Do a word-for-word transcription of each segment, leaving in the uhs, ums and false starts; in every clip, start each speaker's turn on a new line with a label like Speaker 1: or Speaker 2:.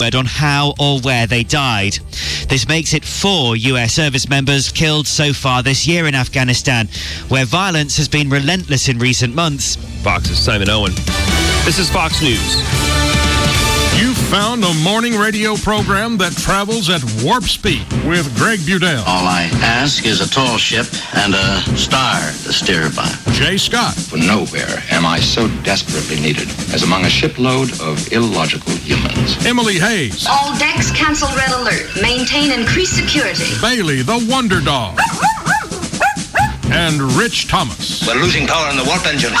Speaker 1: on how or where they died. This makes it four U S service members killed so far this year in Afghanistan, where violence has been relentless in recent months.
Speaker 2: Fox's Simon Owen. This is Fox News.
Speaker 3: You found a morning radio program that travels at warp speed with Greg Budell.
Speaker 4: All I ask is a tall ship and a star to steer by.
Speaker 3: Jay Scott.
Speaker 5: For nowhere am I so desperately needed as among a shipload of illogical humans.
Speaker 3: Emily Hayes.
Speaker 6: All decks cancel red alert. Maintain increased security.
Speaker 3: Bailey, the Wonder Dog. And Rich Thomas.
Speaker 7: We're losing power in the warp engine.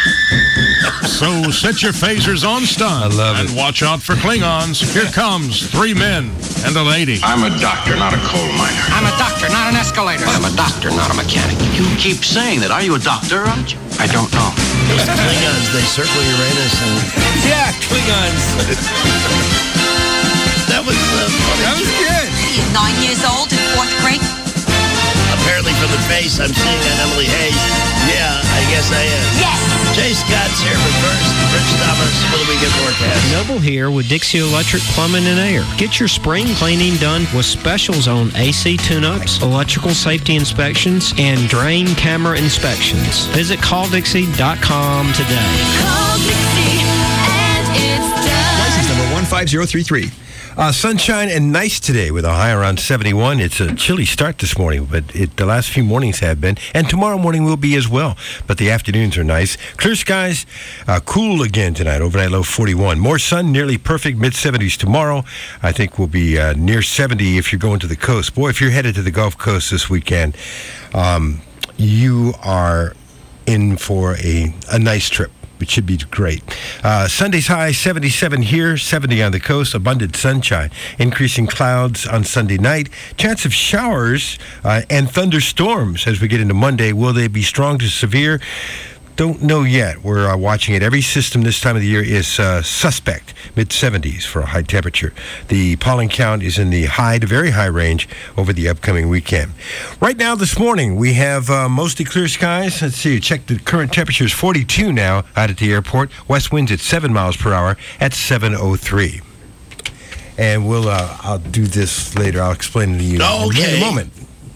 Speaker 3: So set your phasers on stun.
Speaker 8: I love
Speaker 3: and
Speaker 8: it.
Speaker 3: watch out for Klingons. Here comes three men and a lady.
Speaker 5: I'm a doctor, not a coal miner.
Speaker 7: I'm a doctor, not an escalator.
Speaker 5: I'm a doctor, not a mechanic.
Speaker 4: You keep saying that. Are you a doctor, aren't you?
Speaker 5: I don't know.
Speaker 9: Those Klingons, they circle Uranus and...
Speaker 8: Yeah, Klingons.
Speaker 9: That was uh, funny.
Speaker 8: That was good.
Speaker 10: He's nine years old in fourth grade.
Speaker 9: Apparently from the face, I'm seeing on Emily Hayes. Yeah, I guess I am.
Speaker 10: Yes.
Speaker 9: Jay Scott's here, but first, Rich Thomas for the weekend forecast.
Speaker 11: Noble here with Dixie Electric Plumbing and Air. Get your spring cleaning done with specials on A C tune-ups, electrical safety inspections, and drain camera inspections. Visit call dixie dot com today.
Speaker 10: Call Dixie and it's done.
Speaker 8: License number one five zero three three. Uh, sunshine and nice today with a high around seventy-one. It's a chilly start this morning, but it, the last few mornings have been. And tomorrow morning will be as well. But the afternoons are nice. Clear skies, uh, cool again tonight. Overnight low forty-one. More sun, nearly perfect. mid-seventies tomorrow. I think we'll be uh, near seventy if you're going to the coast. Boy, if you're headed to the Gulf Coast this weekend, um, you are in for a, a nice trip. It should be great. Uh, Sunday's high, seventy-seven here, seventy on the coast, abundant sunshine. Increasing clouds on Sunday night. Chance of showers uh, and thunderstorms as we get into Monday. Will they be strong to severe? Don't know yet. We're uh, watching it. Every system this time of the year is uh, suspect, mid-seventies for a high temperature. The pollen count is in the high to very high range over the upcoming weekend. Right now, this morning, we have uh, mostly clear skies. Let's see, check the current temperature is forty-two now out at the airport. West winds at seven miles per hour at seven oh three. And we'll, uh, I'll do this later. I'll explain it to you
Speaker 9: Okay.
Speaker 8: in a moment.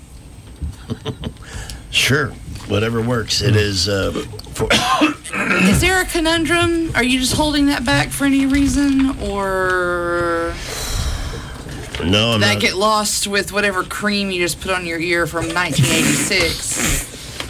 Speaker 9: Sure, whatever works. It is... Uh, for-
Speaker 12: Is there a conundrum? Are you just holding that back for any reason? Or
Speaker 9: no, I'm
Speaker 12: that
Speaker 9: not.
Speaker 12: get lost with whatever cream you just put on your ear from nineteen eighty-six?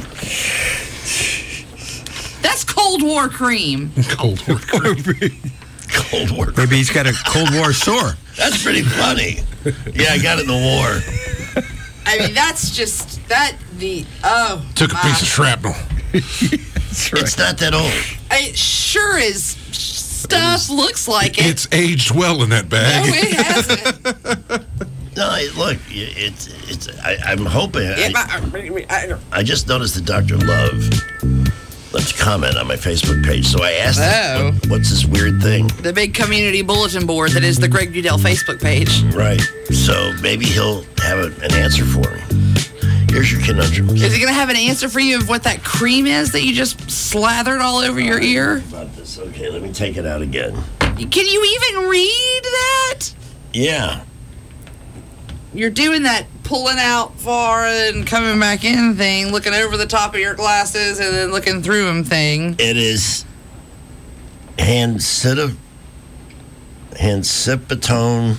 Speaker 12: That's Cold War cream.
Speaker 3: Cold War cream.
Speaker 9: Cold War.
Speaker 8: Maybe he's got a Cold War sore.
Speaker 9: That's pretty funny. Yeah, I got it in the war.
Speaker 12: I mean, that's just, that, the, oh.
Speaker 3: Took a
Speaker 12: my.
Speaker 3: piece of shrapnel.
Speaker 8: Right.
Speaker 9: It's not that old.
Speaker 12: It sure is stuff looks like it.
Speaker 3: It's aged well in that bag.
Speaker 12: No, it hasn't.
Speaker 9: No, it- look, it's it's. I, I'm hoping.
Speaker 12: Yeah,
Speaker 9: I,
Speaker 12: but I-
Speaker 9: I just noticed that Doctor Love left a comment on my Facebook page, so I asked
Speaker 12: Oh.
Speaker 9: him, what, what's this weird thing?
Speaker 12: the big community bulletin board that is the Greg Budell Facebook page.
Speaker 9: Right. So maybe he'll have a, an answer for me. Here's your conundrum.
Speaker 12: Is he going to have an answer for you of what that cream is that you just slathered all over your ear?
Speaker 9: About this. Okay, let me take it out again.
Speaker 12: Can you even read that?
Speaker 9: Yeah.
Speaker 12: You're doing that pulling out far and coming back in thing, looking over the top of your glasses and then looking through them thing.
Speaker 9: It is Hancita, Hancipitone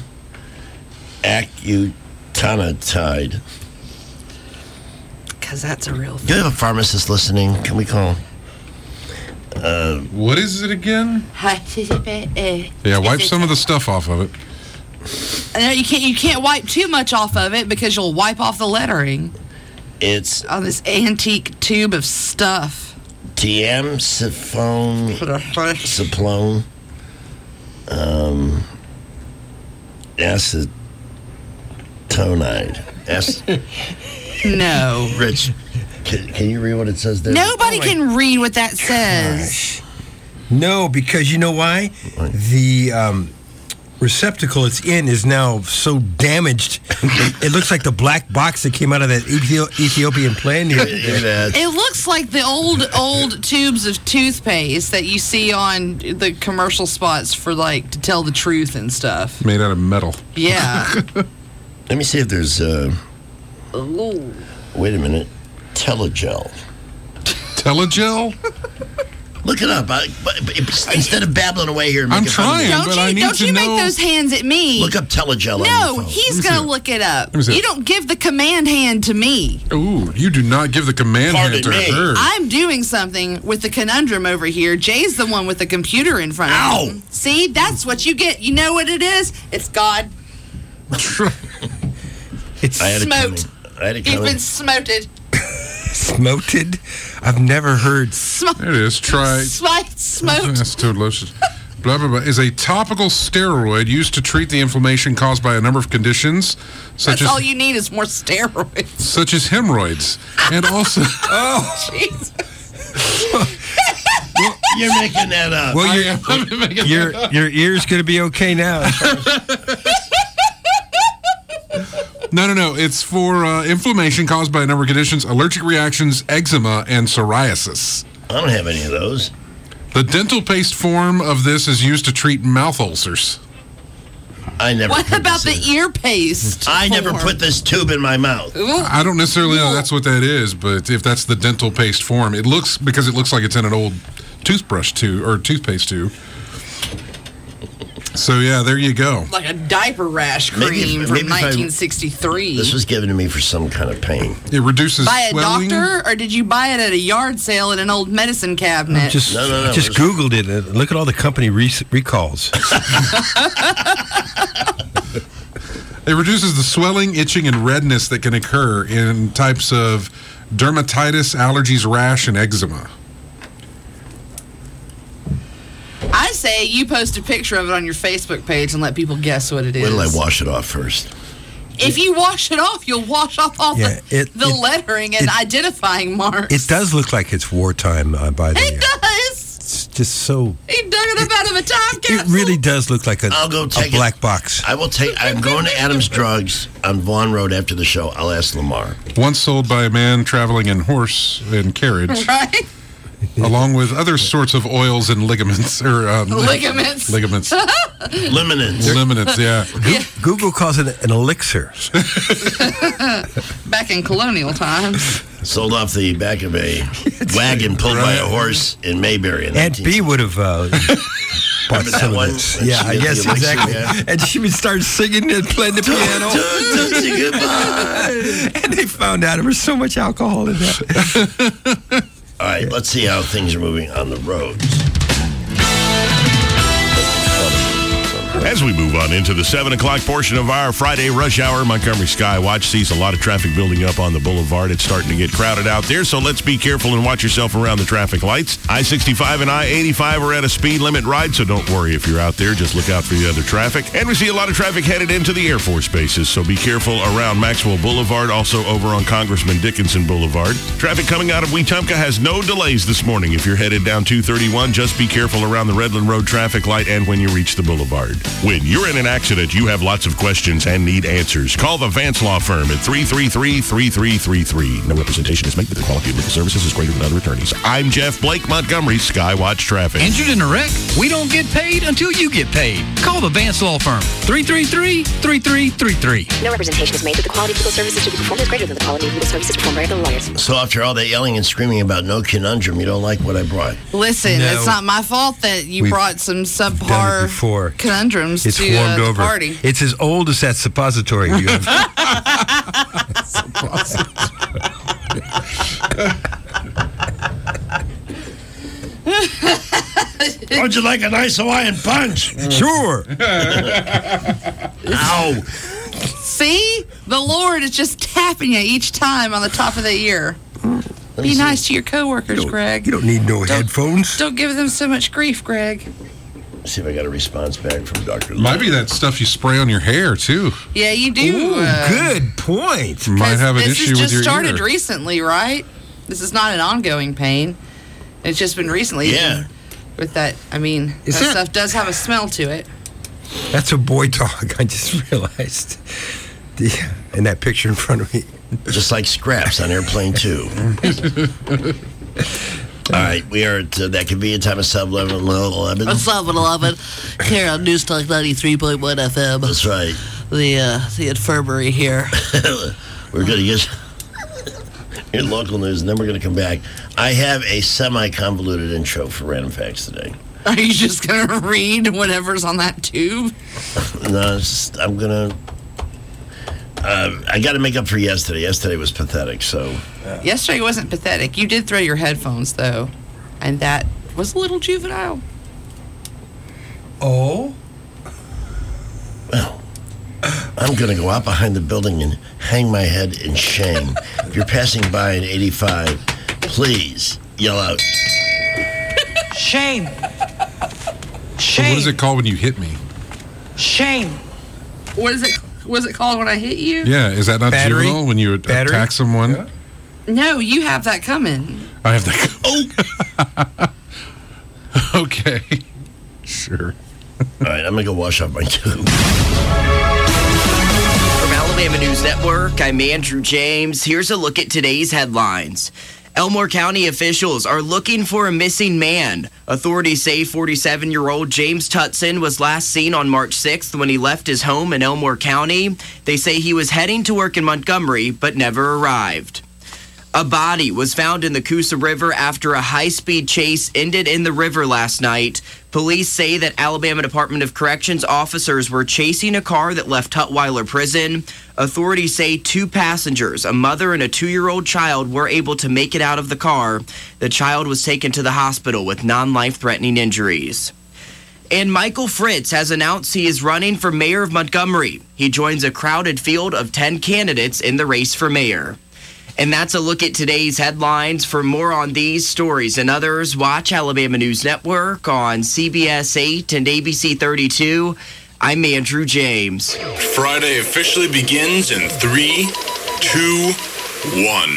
Speaker 9: Acutantide.
Speaker 12: Because that's a real thing.
Speaker 9: Do you have a pharmacist listening? Can we call him? Uh,
Speaker 3: What is it again? Yeah, wipe some of the stuff off of it.
Speaker 12: No, you can't. You can't wipe too much off of it because you'll wipe off the lettering
Speaker 9: it's
Speaker 12: on this antique tube of stuff.
Speaker 9: Tiamciphone, Ciplone, um, acetonide. Ac-
Speaker 12: No.
Speaker 9: Rich, can, can you read what it says there?
Speaker 12: Nobody can read what that says.
Speaker 8: No, because you know why? The um, receptacle it's in is now so damaged. It looks like the black box that came out of that Ethi- Ethiopian plane.
Speaker 12: It looks like the old, old tubes of toothpaste that you see on the commercial spots for, like, to tell the truth and stuff.
Speaker 3: Made out of metal.
Speaker 12: Yeah.
Speaker 9: Let me see if there's, uh...
Speaker 12: Ooh.
Speaker 9: Wait a minute. Telegel.
Speaker 3: Telegel?
Speaker 9: Look it up. I, but, but instead of babbling away here, and
Speaker 3: I'm
Speaker 9: making fun of me-
Speaker 3: trying,
Speaker 12: Don't
Speaker 3: but
Speaker 12: you,
Speaker 3: I need
Speaker 12: don't
Speaker 3: to
Speaker 12: you
Speaker 3: know.
Speaker 12: make those hands at me.
Speaker 9: Look up Telegel on
Speaker 12: No,
Speaker 9: your phone.
Speaker 12: he's
Speaker 3: Let me
Speaker 12: going
Speaker 3: see
Speaker 12: to look it up.
Speaker 3: Let me see
Speaker 12: You
Speaker 3: it.
Speaker 12: don't give the command hand to me.
Speaker 3: Ooh, you do not give the command
Speaker 9: Pardon
Speaker 3: hand to
Speaker 9: me.
Speaker 3: her.
Speaker 12: I'm doing something with the conundrum over here. Jay's the one with the computer in front
Speaker 9: Ow.
Speaker 12: of him. See, that's what you get. You know what it is? It's God.
Speaker 8: It's
Speaker 9: I had it coming.
Speaker 12: Smoked.
Speaker 9: I had it
Speaker 12: He's
Speaker 9: coming.
Speaker 12: been smoted.
Speaker 8: smoted. I've never heard.
Speaker 12: Smoked.
Speaker 3: There it is. Try.
Speaker 12: Smoked. Smoked.
Speaker 3: That's too delicious. Blah, blah, blah. Is a topical steroid used to treat the inflammation caused by a number of conditions, such
Speaker 12: That's
Speaker 3: as
Speaker 12: all you need is more steroids.
Speaker 3: such as hemorrhoids, and also.
Speaker 8: Oh,
Speaker 12: Jesus.
Speaker 9: You're making that up.
Speaker 8: well,
Speaker 3: I
Speaker 8: your
Speaker 3: am. I'm making
Speaker 8: your
Speaker 3: that up.
Speaker 8: your ear's gonna be okay now.
Speaker 3: No, no, no. It's for uh, inflammation caused by a number of conditions, allergic reactions, eczema, and psoriasis.
Speaker 9: I don't have any of those.
Speaker 3: The dental paste form of this is used to treat mouth ulcers.
Speaker 9: I never.
Speaker 12: What
Speaker 9: put
Speaker 12: about the
Speaker 9: this in.
Speaker 12: ear paste?
Speaker 9: I never
Speaker 12: form?
Speaker 9: put this tube in my mouth.
Speaker 12: Ooh.
Speaker 3: I don't necessarily know that's what that is, but if that's the dental paste form, it looks because it looks like it's in an old toothbrush tube or toothpaste tube. So yeah, there you go.
Speaker 12: Like a diaper rash cream
Speaker 9: Maybe if-
Speaker 12: from
Speaker 9: maybe if I-
Speaker 12: nineteen sixty-three.
Speaker 9: This was given to me for some kind of pain.
Speaker 3: It reduces
Speaker 12: By a
Speaker 3: swelling.
Speaker 12: doctor, or did you buy it at a yard sale in an old medicine cabinet?
Speaker 8: Just
Speaker 9: No, no, no,
Speaker 8: just
Speaker 9: it was-
Speaker 8: Googled it. And look at all the company re- recalls.
Speaker 3: It reduces the swelling, itching, and redness that can occur in types of dermatitis, allergies, rash, and eczema.
Speaker 12: I say you post a picture of it on your Facebook page and let people guess what it is.
Speaker 9: Wait till I wash it off first.
Speaker 12: If you wash it off, you'll wash off all
Speaker 8: Yeah,
Speaker 12: the,
Speaker 8: it-
Speaker 12: the
Speaker 8: it-
Speaker 12: lettering and
Speaker 8: it-
Speaker 12: identifying marks.
Speaker 8: It does look like it's wartime. Uh, by the
Speaker 12: It
Speaker 8: way,
Speaker 12: does.
Speaker 8: it's just so.
Speaker 12: He dug it up out of a time
Speaker 8: It
Speaker 12: capsule.
Speaker 8: really does look like a,
Speaker 9: I'll go
Speaker 8: a
Speaker 9: take it.
Speaker 8: black box.
Speaker 9: I will take. I'm going to Adams Drugs on Vaughan Road after the show. I'll ask Lamar.
Speaker 3: Once sold by a man traveling in horse and carriage,
Speaker 12: Right?
Speaker 3: along with other sorts of oils and ligaments or um,
Speaker 12: Ligaments.
Speaker 3: ligaments,
Speaker 9: Limonens.
Speaker 3: ligaments. Yeah.
Speaker 8: Go- Google calls it an elixir.
Speaker 12: Back in colonial times.
Speaker 9: Sold off the back of a wagon pulled by a horse in Mayberry. In
Speaker 8: Aunt B would have uh, bought
Speaker 9: Remember that
Speaker 8: some of
Speaker 9: one?
Speaker 8: this.
Speaker 9: When
Speaker 8: Yeah,
Speaker 9: she
Speaker 8: I
Speaker 9: did the
Speaker 8: guess
Speaker 9: elixir,
Speaker 8: exactly.
Speaker 9: yeah.
Speaker 8: And she would start singing and playing the piano.
Speaker 9: Tootsie, goodbye.
Speaker 8: And they found out there was so much alcohol in that.
Speaker 9: All right, let's see how things are moving on the roads.
Speaker 13: As we move on into the seven o'clock portion of our Friday rush hour, Montgomery Skywatch sees a lot of traffic building up on the boulevard. It's starting to get crowded out there, so let's be careful and watch yourself around the traffic lights. I sixty-five and I eighty-five are at a speed limit ride, so don't worry if you're out there. Just look out for the other traffic. And we see a lot of traffic headed into the Air Force bases, so be careful around Maxwell Boulevard, also over on Congressman Dickinson Boulevard. Traffic coming out of Wetumpka has no delays this morning. If you're headed down two thirty-one, just be careful around the Redland Road traffic light and when you reach the boulevard. When you're in an accident, you have lots of questions and need answers. Call the Vance Law Firm at three three three, three three three three. No representation is made, but the quality of legal services is greater than other attorneys. I'm Jeff Blake, Montgomery Skywatch Traffic.
Speaker 14: Injured in a wreck? We don't get paid until you get paid. Call the Vance Law Firm. three three three, three three three three.
Speaker 15: No representation is made, but the quality of legal services to be performed is greater than the quality of legal services performed by other lawyers.
Speaker 9: So after all that yelling and screaming about no conundrum, you don't like what I brought?
Speaker 12: Listen,
Speaker 8: No.
Speaker 12: it's not my fault that you
Speaker 8: We've
Speaker 12: brought some
Speaker 8: Done it
Speaker 12: subpar
Speaker 8: before.
Speaker 12: conundrums
Speaker 8: It's
Speaker 12: to
Speaker 8: warmed
Speaker 12: uh, the
Speaker 8: over.
Speaker 12: party.
Speaker 8: It's as old as that suppository you have.
Speaker 9: Would you like a nice Hawaiian punch?
Speaker 8: Sure.
Speaker 9: Ow.
Speaker 12: See? The Lord is just tapping you each time on the top of the ear. Be nice to your coworkers, Greg.
Speaker 8: You don't need no
Speaker 12: Don't-
Speaker 8: headphones.
Speaker 12: Don't give them so much grief, Greg.
Speaker 9: See if I got a response back from Doctor
Speaker 3: Might be that stuff you spray on your hair too.
Speaker 12: Yeah, you do.
Speaker 8: Ooh,
Speaker 12: uh,
Speaker 8: good point.
Speaker 3: Might have an
Speaker 12: this
Speaker 3: issue
Speaker 12: has
Speaker 3: with
Speaker 12: just
Speaker 3: your
Speaker 12: started
Speaker 3: ear.
Speaker 12: recently, right? This is not an ongoing pain. It's just been recently.
Speaker 9: Yeah.
Speaker 12: With that, I mean,
Speaker 8: Is
Speaker 12: that
Speaker 8: that-
Speaker 12: stuff does have a smell to it.
Speaker 8: That's a boy dog. I just realized. The, in that picture in front of me.
Speaker 9: Just like Scraps on Airplane two. All right, we are at uh, that convenient time of seven eleven.
Speaker 16: seven eleven here on News Talk ninety-three point one F M.
Speaker 9: That's right.
Speaker 16: The uh, the infirmary here.
Speaker 9: We're going to get your local news, and then we're going to come back. I have a semi-convoluted intro for Random Facts today.
Speaker 12: Are you just going to read whatever's on that tube?
Speaker 9: No, it's just, I'm going to... Uh, I got to make up for yesterday. Yesterday was pathetic, so...
Speaker 12: Yeah. Yesterday wasn't pathetic. You did throw your headphones, though, and that was a little juvenile.
Speaker 8: Oh?
Speaker 9: Well, I'm going to go out behind the building and hang my head in shame. If you're passing by in eighty-five, please yell out.
Speaker 17: Shame. Shame.
Speaker 3: So what is it called when you hit me?
Speaker 17: Shame.
Speaker 12: What is it? What is it called when I hit you?
Speaker 3: Yeah, is that not
Speaker 8: Battery?
Speaker 3: juvenile when you
Speaker 8: Battery?
Speaker 3: attack someone?
Speaker 8: Yeah.
Speaker 12: No, you have that coming.
Speaker 3: I have that. Oh. Okay. Sure.
Speaker 9: All right, I'm going to go wash off my tube.
Speaker 18: From Alabama News Network, I'm Andrew James. Here's a look at today's headlines. Elmore County officials are looking for a missing man. Authorities say forty-seven-year-old James Tutson was last seen on March sixth when he left his home in Elmore County. They say he was heading to work in Montgomery, but never arrived. A body was found in the Coosa River after a high-speed chase ended in the river last night. Police say that Alabama Department of Corrections officers were chasing a car that left Tutwiler Prison. Authorities say two passengers, a mother and a two-year-old child, were able to make it out of the car. The child was taken to the hospital with non-life-threatening injuries. And Michael Fritz has announced he is running for mayor of Montgomery. He joins a crowded field of ten candidates in the race for mayor. And that's a look at today's headlines. For more on these stories and others, watch Alabama News Network on C B S eight and A B C thirty-two. I'm Andrew James.
Speaker 19: Friday officially begins in three, two, one.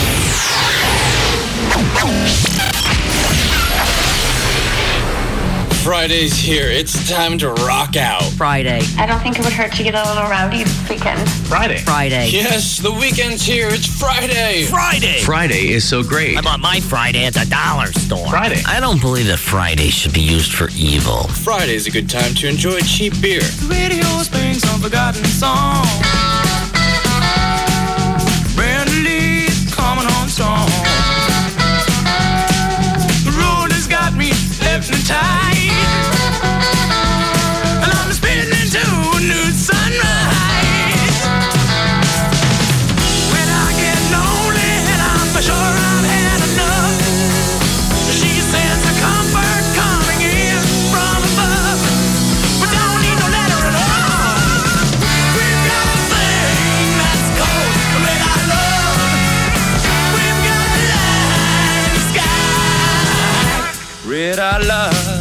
Speaker 20: Friday's here. It's time to rock out.
Speaker 15: Friday. I don't think it would hurt to get a little rowdy this weekend.
Speaker 20: Friday.
Speaker 15: Friday.
Speaker 20: Yes, the weekend's here. It's Friday.
Speaker 21: Friday. Friday is so great.
Speaker 22: I bought my Friday at the dollar store.
Speaker 20: Friday.
Speaker 22: I don't believe that Friday should be used for evil.
Speaker 20: Friday's a good time to enjoy cheap beer.
Speaker 23: The radio brings some forgotten song. Brand new coming on strong. The road has got me hypnotized. And I'm spinning into a new sunrise. When I get lonely and I'm sure I've had enough, she sends a comfort coming in from above. We don't need no letter at all. We've got a thing that's called red eye love. We've got the light in the sky. Red eye love.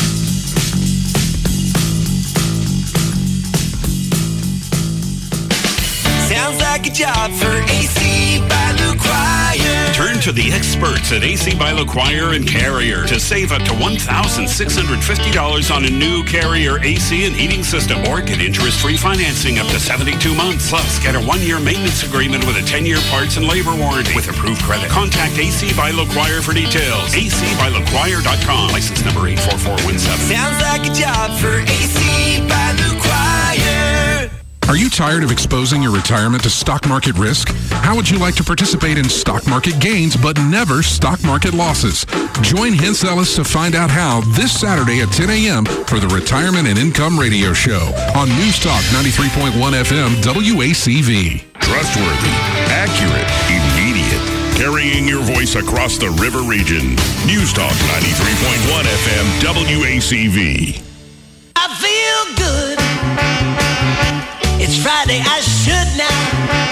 Speaker 23: Sounds like a job for A C by LaQuire.
Speaker 24: Turn to the experts at A C by LaQuire and Carrier to save up to one thousand six hundred fifty dollars on a new Carrier A C and heating system, or get interest-free financing up to seventy-two months. Plus, get a one-year maintenance agreement with a ten-year parts and labor warranty with approved credit. Contact A C by LaQuire for details. A C by LaQuire dot com. License number eight four four one seven.
Speaker 23: Sounds like a job for A C by LaQuire.
Speaker 3: Are you tired of exposing your retirement to stock market risk? How would you like to participate in stock market gains but never stock market losses? Join Hens Ellis to find out how this Saturday at ten a.m. for the Retirement and Income Radio Show on News Talk ninety-three point one F M W A C V.
Speaker 13: Trustworthy, accurate, immediate. Carrying your voice across the river region. News Talk ninety-three point one F M W A C V.
Speaker 23: I feel good. It's Friday, I should now.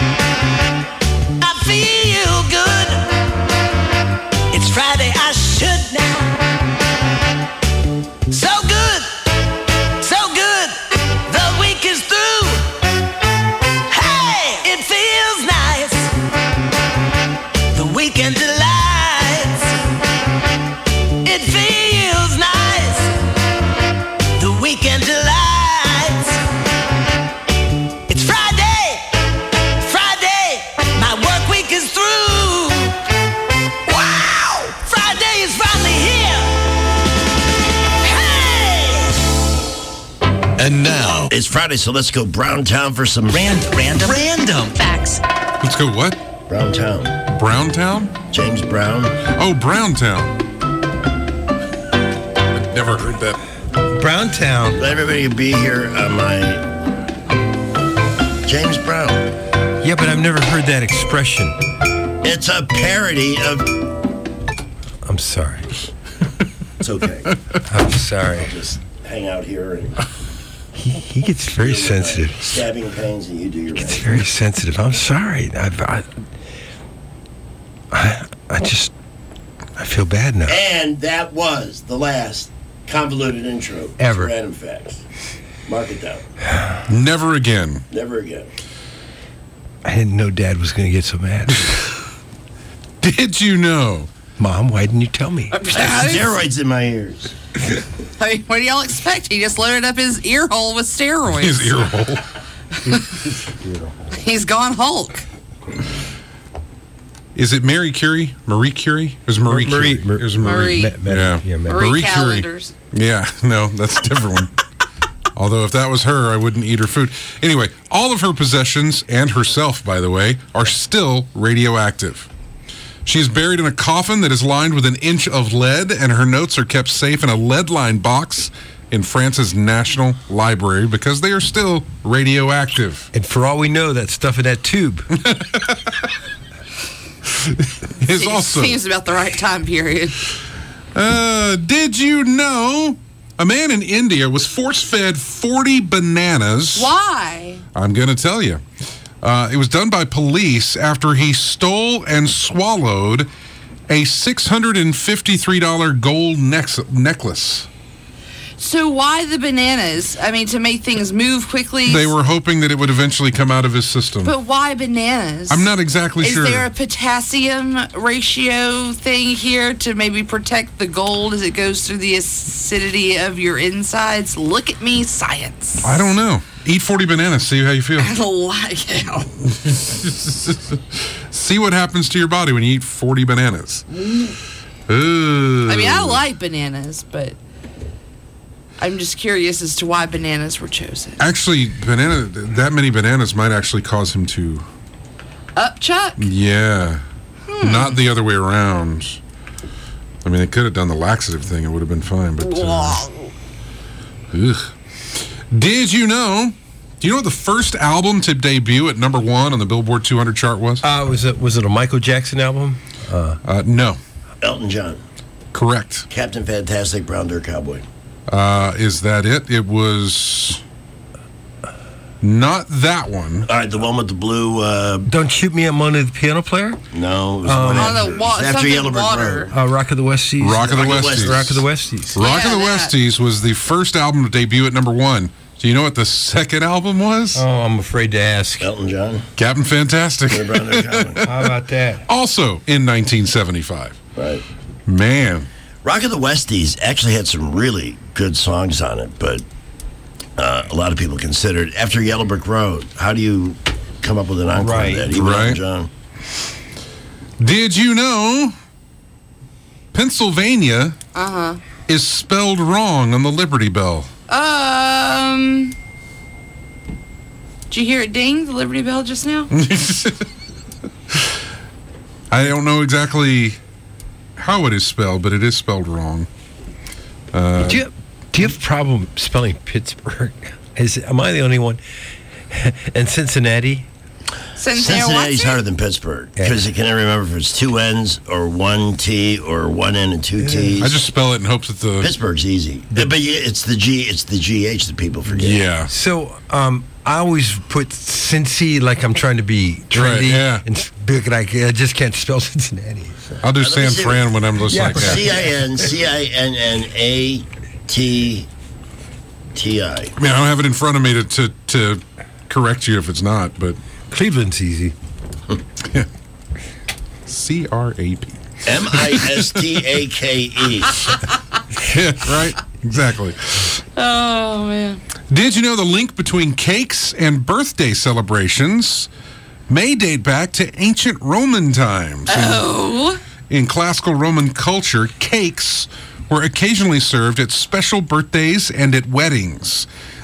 Speaker 23: I feel good. It's Friday, I should now. So good, so good. The week is through. Hey, it feels nice. The weekend delights. It feels nice. The weekend delights.
Speaker 9: It's Friday, so let's go Browntown for some
Speaker 22: Random. Random.
Speaker 15: Random. Facts.
Speaker 3: Let's go what?
Speaker 9: Browntown.
Speaker 3: Browntown?
Speaker 9: James Brown.
Speaker 3: Oh, Browntown. Never heard that.
Speaker 8: Browntown.
Speaker 9: Let everybody be here on my James Brown.
Speaker 8: Yeah, but I've never heard that expression.
Speaker 9: It's a parody of.
Speaker 8: I'm sorry.
Speaker 9: It's okay.
Speaker 8: I'm sorry.
Speaker 9: I'll just hang out here and.
Speaker 8: He, he gets very sensitive.
Speaker 9: Stabbing pains, and you do your.
Speaker 8: He gets very sensitive. I'm sorry. I've, I, I, I just, I feel bad now.
Speaker 9: And that was the last convoluted intro to
Speaker 8: Ever.
Speaker 9: Random Facts. Mark it down.
Speaker 3: Never again.
Speaker 9: Never again.
Speaker 8: I didn't know Dad was going to get so mad.
Speaker 3: Did you know?
Speaker 8: Mom, why didn't you tell me?
Speaker 9: I have steroids in my ears.
Speaker 12: I mean, what do y'all expect? He just loaded up his ear hole with steroids.
Speaker 3: His ear hole.
Speaker 12: He's gone Hulk.
Speaker 3: Is it Mary Curie? Marie Curie? It was Marie
Speaker 8: Marie-
Speaker 3: Curie. It was Marie.
Speaker 12: Marie.
Speaker 8: Ma- ma-
Speaker 3: Yeah.
Speaker 8: yeah, ma-
Speaker 12: Marie
Speaker 3: Marie
Speaker 12: Callender's.
Speaker 3: Curie. Yeah, no, that's a different one. Although if that was her, I wouldn't eat her food. Anyway, all of her possessions, and herself, by the way, are still radioactive. She is buried in a coffin that is lined with an inch of lead, and her notes are kept safe in a lead-lined box in France's National Library because they are still radioactive.
Speaker 8: And for all we know, that stuff in that tube.
Speaker 3: Is also.
Speaker 12: Seems about the right time period.
Speaker 3: Uh, did you know a man in India was force-fed forty bananas?
Speaker 12: Why?
Speaker 3: I'm going to tell you. Uh, it was done by police after he stole and swallowed a six hundred fifty-three dollars gold nex- necklace.
Speaker 12: So why the bananas? I mean, to make things move quickly.
Speaker 3: They were hoping that it would eventually come out of his system.
Speaker 12: But why bananas?
Speaker 3: I'm not exactly
Speaker 12: Is
Speaker 3: sure.
Speaker 12: there a potassium ratio thing here to maybe protect the gold as it goes through the acidity of your insides? Look at me, science.
Speaker 3: I don't know. Eat forty bananas. See how you feel.
Speaker 12: I don't like it.
Speaker 3: See what happens to your body when you eat forty bananas. Ooh.
Speaker 12: I mean, I like bananas, but I'm just curious as to why bananas were chosen.
Speaker 3: Actually, banana. That many bananas might actually cause him to.
Speaker 12: Up, Chuck?
Speaker 3: Yeah.
Speaker 12: Hmm.
Speaker 3: Not the other way around. I mean, they could have done the laxative thing. It would have been fine, but. Uh, ugh. Did you know? Do you know what the first album to debut at number one on the Billboard two hundred chart was?
Speaker 8: Uh, was it was it a Michael Jackson album?
Speaker 3: Uh, uh, no.
Speaker 9: Elton John.
Speaker 3: Correct.
Speaker 9: Captain Fantastic, Brown Dirt Cowboy.
Speaker 3: Uh, is that it? It was not that one.
Speaker 9: All right, the one with the blue. Uh,
Speaker 8: Don't Shoot Me, I'm Only the Piano Player?
Speaker 9: No, it was
Speaker 8: Um,
Speaker 9: one
Speaker 12: On
Speaker 9: after,
Speaker 12: the wa-
Speaker 9: it was after
Speaker 12: something
Speaker 9: Yellow Brick
Speaker 12: water.
Speaker 9: Road.
Speaker 8: Uh, Rock of the Westies.
Speaker 3: Rock of the
Speaker 9: Rock of the
Speaker 3: Westies.
Speaker 8: Rock of the Westies.
Speaker 3: Rock of
Speaker 12: Yeah,
Speaker 3: the
Speaker 12: that.
Speaker 3: Westies was the first album to debut at number one. Do you know what the second album was?
Speaker 8: Oh, I'm afraid to ask.
Speaker 9: Elton John.
Speaker 3: Captain Fantastic.
Speaker 9: The Brown Dirt Cowboy.
Speaker 8: How about that?
Speaker 3: Also in nineteen seventy-five.
Speaker 9: Right.
Speaker 3: Man.
Speaker 9: Rock of the Westies actually had some really good songs on it, but uh, a lot of people considered after Yellow Brick Road. How do you come up with an encore
Speaker 8: Right.
Speaker 9: of that? Even
Speaker 3: Right.
Speaker 9: Elton John.
Speaker 3: Did you know Pennsylvania
Speaker 12: Uh-huh.
Speaker 3: is spelled wrong on the Liberty Bell?
Speaker 12: Um... Did you hear it ding, the Liberty Bell, just now?
Speaker 3: I don't know exactly how it is spelled, but it is spelled wrong. Uh,
Speaker 8: do, you, do you have a problem spelling Pittsburgh? Is Am I the only one? And Cincinnati?
Speaker 9: Cincinnati's harder than Pittsburgh because you can never remember if it's two N's or one T or one N and two T's.
Speaker 3: I just spell it in hopes that the
Speaker 9: Pittsburgh's easy, but you- it's the G, it's the G H that people forget.
Speaker 3: Yeah.
Speaker 8: So um, I always put Cincy like I'm trying to be trendy.
Speaker 3: Right, yeah.
Speaker 8: And s- big, like I just can't spell Cincinnati. So.
Speaker 3: I'll do
Speaker 9: Now, let me
Speaker 3: San
Speaker 9: see
Speaker 3: Fran
Speaker 9: what-
Speaker 3: when I'm just
Speaker 8: Yeah.
Speaker 3: like that.
Speaker 9: C I N C I N N A T T I.
Speaker 3: I mean, I don't have it in front of me to, to, to correct you if it's not, but
Speaker 8: Cleveland's easy.
Speaker 3: C R A P.
Speaker 9: M I S T A K E.
Speaker 3: Yeah, right? Exactly.
Speaker 12: Oh, man.
Speaker 3: Did you know the link between cakes and birthday celebrations may date back to ancient Roman times?
Speaker 12: Oh.
Speaker 3: In, in classical Roman culture, cakes were occasionally served at special birthdays and at weddings.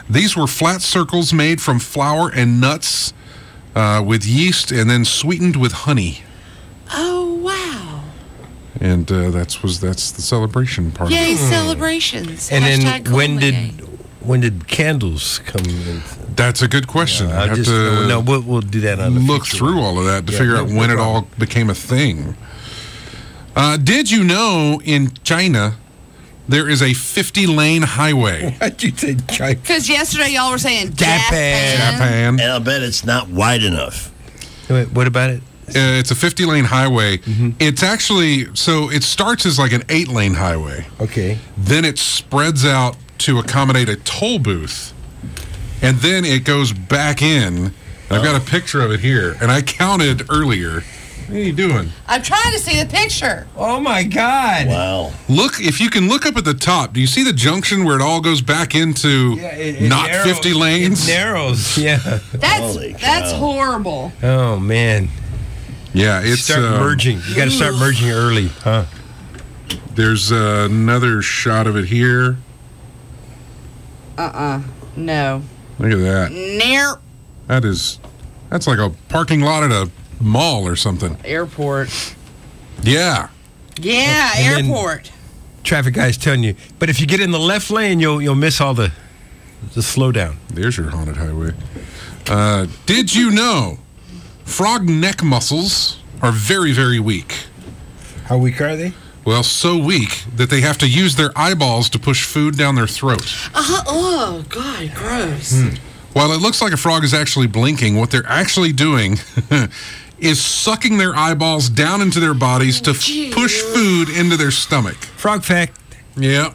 Speaker 3: These were flat circles made from flour and nuts uh, with yeast and then sweetened with honey.
Speaker 12: Oh, wow.
Speaker 3: And uh, that's was that's the celebration part.
Speaker 12: Yay,
Speaker 3: of it.
Speaker 12: celebrations.
Speaker 8: And
Speaker 12: Hashtag
Speaker 8: then when
Speaker 12: Colma
Speaker 8: did
Speaker 12: Day.
Speaker 8: when did candles come in?
Speaker 3: That's a good question.
Speaker 8: Yeah,
Speaker 3: I
Speaker 8: I'll
Speaker 3: have
Speaker 8: just,
Speaker 3: to
Speaker 8: no, we'll, we'll do that on the
Speaker 3: look
Speaker 8: future
Speaker 3: through
Speaker 8: one.
Speaker 3: all of that to
Speaker 8: Yeah,
Speaker 3: figure
Speaker 8: no-
Speaker 3: out
Speaker 8: no
Speaker 3: when it
Speaker 8: problem.
Speaker 3: all became a thing. Uh, did you know in China there is a fifty-lane highway?
Speaker 8: Why'd you say China?
Speaker 12: Because yesterday y'all were saying
Speaker 8: Japan.
Speaker 3: Japan.
Speaker 9: And I'll bet it's not wide enough.
Speaker 8: Wait, what about it?
Speaker 3: Uh, it's a fifty-lane highway.
Speaker 8: Mm-hmm.
Speaker 3: It's actually, so it starts as like an eight-lane highway.
Speaker 8: Okay.
Speaker 3: Then it spreads out to accommodate a toll booth. And then it goes back in. I've got a picture of it here. And I counted earlier. What are you doing?
Speaker 12: I'm trying to see the picture.
Speaker 8: Oh, my God.
Speaker 9: Wow.
Speaker 3: Look, if you can look up at the top, do you see the junction where it all goes back into
Speaker 8: it- it
Speaker 3: not
Speaker 8: narrows-
Speaker 3: fifty lanes?
Speaker 8: It narrows, yeah.
Speaker 12: That's
Speaker 9: Holy
Speaker 12: that's
Speaker 9: cow.
Speaker 12: horrible.
Speaker 8: Oh, man.
Speaker 3: Yeah, it's
Speaker 8: Start
Speaker 3: um,
Speaker 8: merging. You got to start merging early, huh?
Speaker 3: There's uh, another shot of it here.
Speaker 12: Uh-uh. No.
Speaker 3: Look at that.
Speaker 12: Near
Speaker 3: That is, that's like a parking lot at a mall or something.
Speaker 12: airport.
Speaker 3: Yeah.
Speaker 12: Yeah,
Speaker 8: And then-
Speaker 12: airport.
Speaker 8: Traffic guy's telling you, but if you get in the left lane, you'll you'll miss all the the slowdown.
Speaker 3: There's your haunted highway. Uh, did you know frog neck muscles are very, very weak?
Speaker 8: How weak are they?
Speaker 3: Well, so weak that they have to use their eyeballs to push food down their throat.
Speaker 12: Uh-huh. Oh, God, gross.
Speaker 3: While it looks like a frog is actually blinking, what they're actually doing is sucking their eyeballs down into their bodies to f- push food into their stomach.
Speaker 8: Frog fact.
Speaker 3: Yeah.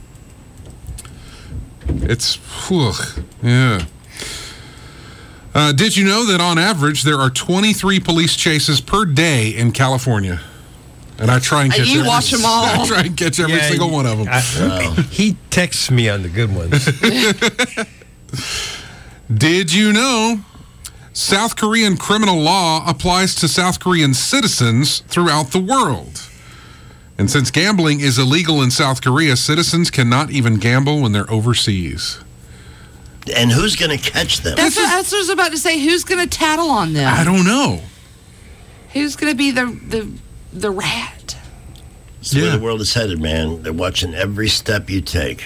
Speaker 3: It's, whew, yeah. Uh, did you know that on average there are twenty-three police chases per day in California? And I try and
Speaker 12: Uh,
Speaker 3: catch
Speaker 12: you
Speaker 3: every,
Speaker 12: watch 'em all.
Speaker 3: I try and catch every
Speaker 8: Yeah,
Speaker 3: single one of them.
Speaker 8: I- He texts me on the good ones.
Speaker 3: Did you know South Korean criminal law applies to South Korean citizens throughout the world? And since gambling is illegal in South Korea, citizens cannot even gamble when they're overseas.
Speaker 9: And who's going to catch them?
Speaker 12: That's what, that's what I was about to say. Who's going to tattle on them?
Speaker 3: I don't know.
Speaker 12: Who's going to be the, the, the rat?
Speaker 9: It's the way the world is headed, man. They're watching every step you take.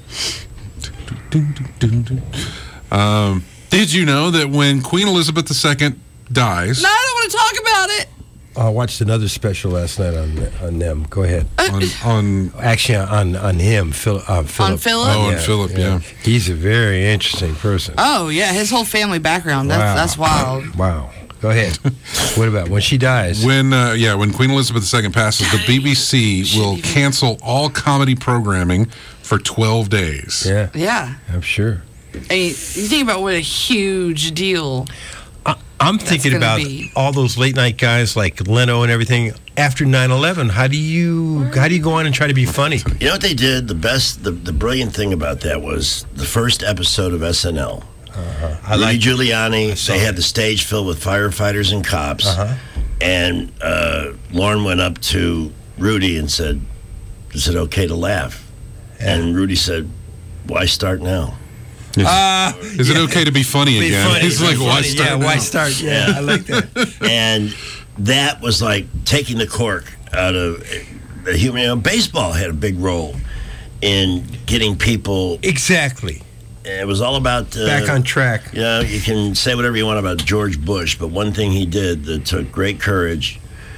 Speaker 3: Um, did you know that when Queen Elizabeth the Second dies,
Speaker 12: No, I don't want to talk about it.
Speaker 8: I watched another special last night on on them. Go ahead.
Speaker 3: on, on
Speaker 8: Actually, on on him, Phil, uh, Philip.
Speaker 12: Philip?
Speaker 3: Oh, on Philip, yeah.
Speaker 8: He's a very interesting person.
Speaker 12: Oh, yeah, his whole family background. That's,
Speaker 8: Wow.
Speaker 12: that's wild.
Speaker 8: Wow. Go ahead. What about when she dies?
Speaker 3: when uh, yeah, when Queen Elizabeth the Second passes, the B B C will cancel all comedy programming for twelve days.
Speaker 8: Yeah,
Speaker 12: Yeah.
Speaker 8: I'm sure.
Speaker 12: I mean, you think about what a huge deal.
Speaker 8: I, I'm thinking
Speaker 12: gonna
Speaker 8: about
Speaker 12: be.
Speaker 8: all those late night guys like Leno and everything after nine eleven. How do you how do you go on and try to be funny?
Speaker 9: You know what they did? The best, the, the brilliant thing about that was the first episode of S N L.
Speaker 8: Uh-huh. I
Speaker 9: Rudy
Speaker 8: like
Speaker 9: Giuliani, they had the stage filled with firefighters and cops.
Speaker 8: Uh-huh.
Speaker 9: And uh, Lauren went up to Rudy and said, is it okay to laugh? And Rudy said, why start now?
Speaker 8: Uh,
Speaker 3: Is it okay to be funny
Speaker 8: Be
Speaker 3: again?
Speaker 8: funny,
Speaker 3: He's
Speaker 8: be
Speaker 3: like, why
Speaker 8: funny.
Speaker 3: start
Speaker 8: Yeah,
Speaker 3: now?
Speaker 8: why start? Yeah, I like that.
Speaker 9: And that was like taking the cork out of the human. You know, baseball had a big role in getting people.
Speaker 8: Exactly.
Speaker 9: It was all about uh,
Speaker 8: Back on track.
Speaker 9: You know, you can say whatever you want about George Bush, but one thing he did that took great courage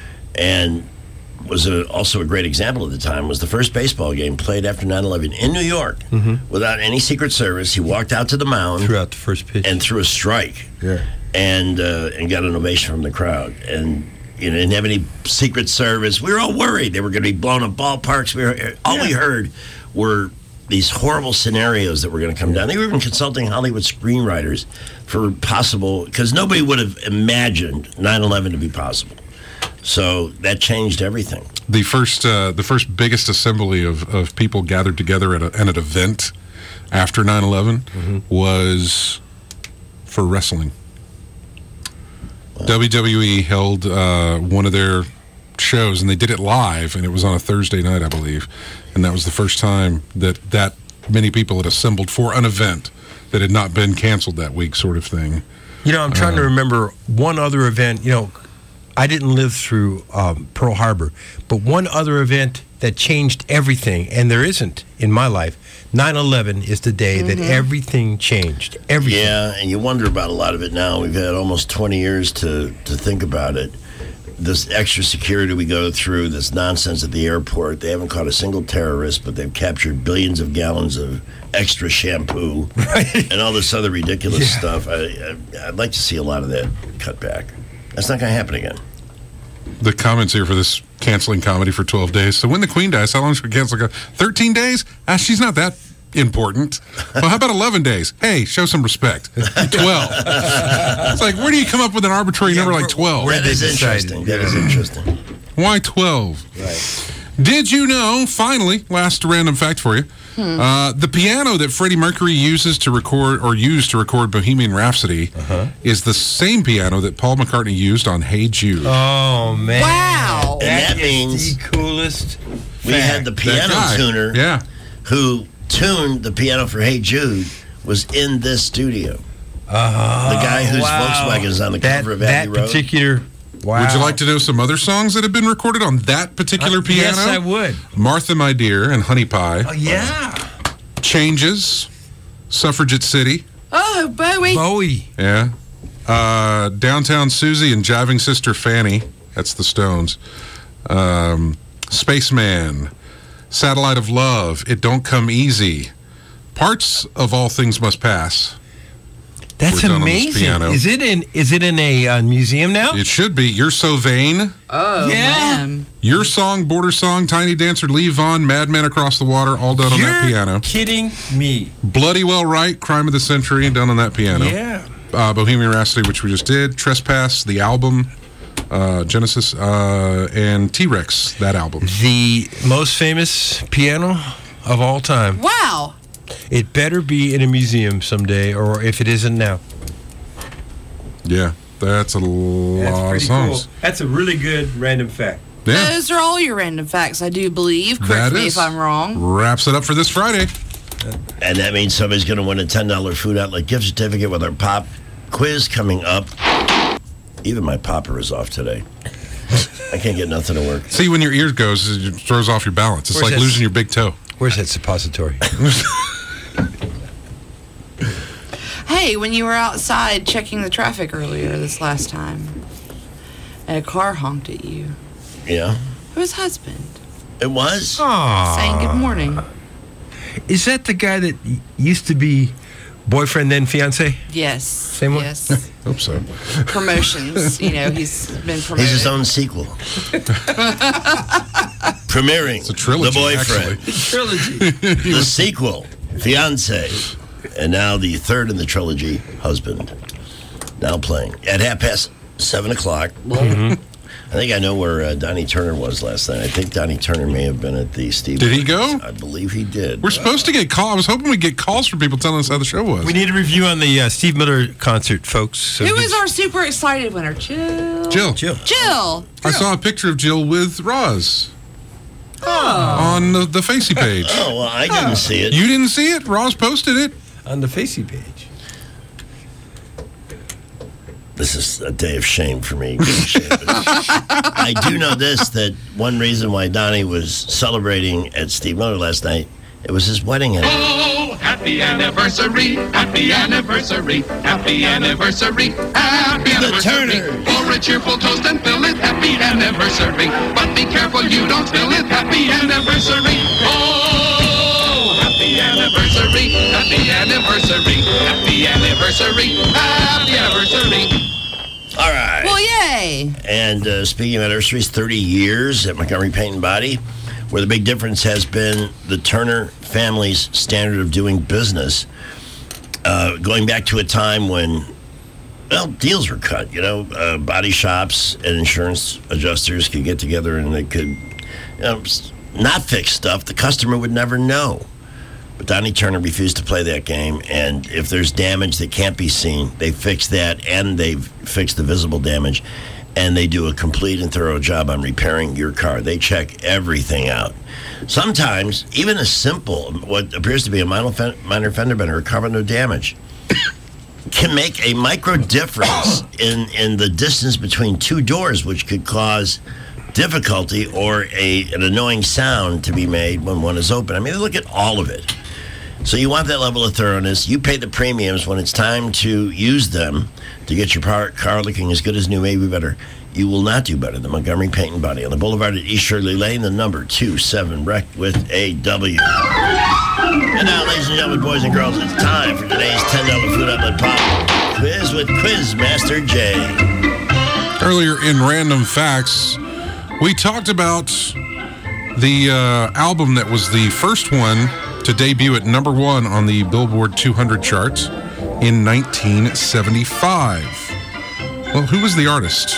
Speaker 9: and was a, also a great example at the time was the first baseball game played after nine eleven in New York
Speaker 8: Mhm.
Speaker 9: without any Secret Service. He walked out to the mound
Speaker 8: Threw out the first pitch.
Speaker 9: and threw a strike
Speaker 8: Yeah.
Speaker 9: and uh, and got an ovation from the crowd. And you know, didn't have any Secret Service. We were all worried they were going to be blown up ballparks. We were, all we heard were these horrible scenarios that were going to come down. They were even consulting Hollywood screenwriters for possible, because nobody would have imagined nine eleven to be possible. So that changed everything.
Speaker 3: The first, uh, the first biggest assembly of, of people gathered together at, a, at an event after nine eleven
Speaker 8: Mm-hmm.
Speaker 3: was for wrestling. W W E held uh, one of their shows, and they did it live, and it was on a Thursday night, I believe. And that was the first time that that many people had assembled for an event that had not been canceled that week, sort of thing.
Speaker 8: You know, I'm trying
Speaker 3: Uh,
Speaker 8: to remember one other event. You know, I didn't live through um, Pearl Harbor, but one other event that changed everything, and there isn't in my life. nine eleven is the day that everything changed. Everything.
Speaker 9: Yeah, and you wonder about a lot of it now. We've had almost twenty years to, to think about it. This extra security we go through, this nonsense at the airport. They haven't caught a single terrorist, but they've captured billions of gallons of extra shampoo and all this other ridiculous
Speaker 8: Yeah.
Speaker 9: stuff. I, I, I'd like to see a lot of that cut back. That's not going to happen again.
Speaker 3: The comments here for this canceling comedy for twelve days. So when the Queen dies, how long should we cancel? thirteen days? Ah, she's not that important. Well, how about eleven days? Hey, show some respect. twelve. It's like, where do you come up with an arbitrary number like twelve?
Speaker 9: That is interesting. That is interesting.
Speaker 3: Why twelve?
Speaker 9: Right.
Speaker 3: Did you know, finally, last random fact for you,
Speaker 9: Hmm.
Speaker 3: uh, the piano that Freddie Mercury uses to record, or used to record Bohemian Rhapsody,
Speaker 8: Uh-huh.
Speaker 3: is the same piano that Paul McCartney used on Hey Jude.
Speaker 8: Oh, man.
Speaker 12: Wow.
Speaker 9: And that,
Speaker 8: is
Speaker 9: means
Speaker 8: the coolest.
Speaker 9: we had the piano
Speaker 3: guy.
Speaker 9: tuner
Speaker 3: Yeah.
Speaker 9: who tuned the piano for Hey Jude was in this studio.
Speaker 8: Uh,
Speaker 9: The guy whose
Speaker 8: wow.
Speaker 9: Volkswagen is on the
Speaker 8: that,
Speaker 9: cover of
Speaker 8: that
Speaker 9: Abbey Road.
Speaker 8: particular. Wow.
Speaker 3: Would you like to know some other songs that have been recorded on that particular
Speaker 8: Uh,
Speaker 3: piano?
Speaker 8: Yes, I would.
Speaker 3: Martha, My Dear, and Honey Pie.
Speaker 8: Oh, yeah.
Speaker 3: Changes, Suffragette City.
Speaker 12: Oh, Bowie.
Speaker 8: Bowie.
Speaker 3: Yeah. Uh, Downtown Susie and Jiving Sister Fanny. That's the Stones. Um, Spaceman. Satellite of Love. It Don't Come Easy. Parts of All Things Must Pass.
Speaker 8: That's
Speaker 3: We're done on this
Speaker 8: amazing.
Speaker 3: piano.
Speaker 8: Is it in? Is it in a uh, museum now?
Speaker 3: It should be. You're So Vain.
Speaker 12: Oh,
Speaker 8: Yeah.
Speaker 12: man.
Speaker 3: Your Song, Border Song, Tiny Dancer, Lee Vaughn, Madman Across the Water, all done on
Speaker 8: You're
Speaker 3: that piano.
Speaker 8: kidding me.
Speaker 3: Bloody Well Right, Crime of the Century, done on that piano.
Speaker 8: Yeah.
Speaker 3: Uh, Bohemian Rhapsody, which we just did. Trespass, the album. Uh, Genesis, uh, and T-Rex, that album.
Speaker 8: The most famous piano of all time.
Speaker 12: Wow.
Speaker 8: It better be in a museum someday, or if it isn't now.
Speaker 3: Yeah, that's a lot of songs.
Speaker 8: That's a really good random fact.
Speaker 3: Yeah,
Speaker 12: Those are all your random facts, I do believe. Correct
Speaker 3: that
Speaker 12: me
Speaker 3: is.
Speaker 12: if I'm wrong.
Speaker 3: Wraps it up for this Friday.
Speaker 9: And that means somebody's going to win a ten dollars food outlet gift certificate with our pop quiz coming up. Even my popper is off today. I can't get nothing to work.
Speaker 3: See, when your ear goes, it throws off your balance. It's
Speaker 8: Where's
Speaker 3: like
Speaker 8: that-
Speaker 3: losing your big toe.
Speaker 8: Where's that suppository?
Speaker 12: Hey, when you were outside checking the traffic earlier this last time, and a car honked at you,
Speaker 9: Yeah,
Speaker 12: it was husband
Speaker 9: it was.
Speaker 12: saying good morning.
Speaker 8: Is that the guy that y- used to be boyfriend then fiance?
Speaker 12: Yes.
Speaker 8: Same one?
Speaker 12: Yes.
Speaker 3: Hope so.
Speaker 12: Promotions. You know, he's been promoted.
Speaker 9: He's his own sequel. Premiering
Speaker 3: It's a trilogy,
Speaker 9: The Boyfriend.
Speaker 8: Trilogy.
Speaker 9: The sequel, Fiance. And now the third in the trilogy, Husband. Now playing at half past seven o'clock.
Speaker 8: Mm-hmm.
Speaker 9: I think I know where uh, Donnie Turner was last night. I think Donnie Turner may have been at the Steve.
Speaker 3: Did he
Speaker 9: Wilkes.
Speaker 3: go?
Speaker 9: I believe he did.
Speaker 3: We're supposed to get calls. I was hoping we'd get calls from people telling us how the show was.
Speaker 8: We need a review on the uh, Steve Miller concert, folks. So
Speaker 12: Who
Speaker 8: get-
Speaker 12: is our super excited winner? Jill.
Speaker 3: Jill.
Speaker 8: Jill.
Speaker 12: Jill.
Speaker 3: I saw a picture of Jill with Roz on the, the Facey page.
Speaker 9: Oh, well, I didn't see it.
Speaker 3: You didn't see it? Roz posted it.
Speaker 8: On the Facey page.
Speaker 9: This is a day of shame for me. Shame. I do know this, that one reason why Donnie was celebrating at Steve Miller last night, it was his wedding anniversary.
Speaker 23: Oh, happy anniversary, happy anniversary, happy anniversary, happy
Speaker 9: The
Speaker 23: anniversary.
Speaker 9: Turners.
Speaker 23: Pour a cheerful toast and fill it, happy anniversary. But be careful you don't spill it, happy anniversary. Oh, happy anniversary, happy anniversary, happy anniversary, happy anniversary.
Speaker 9: All right.
Speaker 12: Well, yay.
Speaker 9: And uh, speaking of anniversaries, thirty years at Montgomery Paint and Body, where the big difference has been the Turner family's standard of doing business. Uh, going back to a time when, well, deals were cut, you know, uh, body shops and insurance adjusters could get together and they could, you know, s- not fix stuff. The customer would never know. But Donnie Turner refused to play that game, and if there's damage that can't be seen, they fix that, and they've fixed the visible damage. and they do a complete and thorough job on repairing your car. They check everything out. Sometimes, even a simple, what appears to be a minor, fen- minor fender bender or carpenter damage can make a micro difference in, in the distance between two doors, which could cause difficulty or a, an annoying sound to be made when one is open. I mean, look at all of it. So you want that level of thoroughness. You pay the premiums when it's time to use them to get your par- car looking as good as new, maybe better. You will not do better than Montgomery Paint and Body on the Boulevard at East Shirley Lane, the number two seven, Rec with a W. And now, ladies and gentlemen, boys and girls, it's time for today's ten dollar Food Outlet Pop Quiz with Quiz Master Jay.
Speaker 3: Earlier in Random Facts, we talked about the uh, album that was the first one to debut at number one on the Billboard two hundred charts in nineteen seventy-five. Well, who was the artist?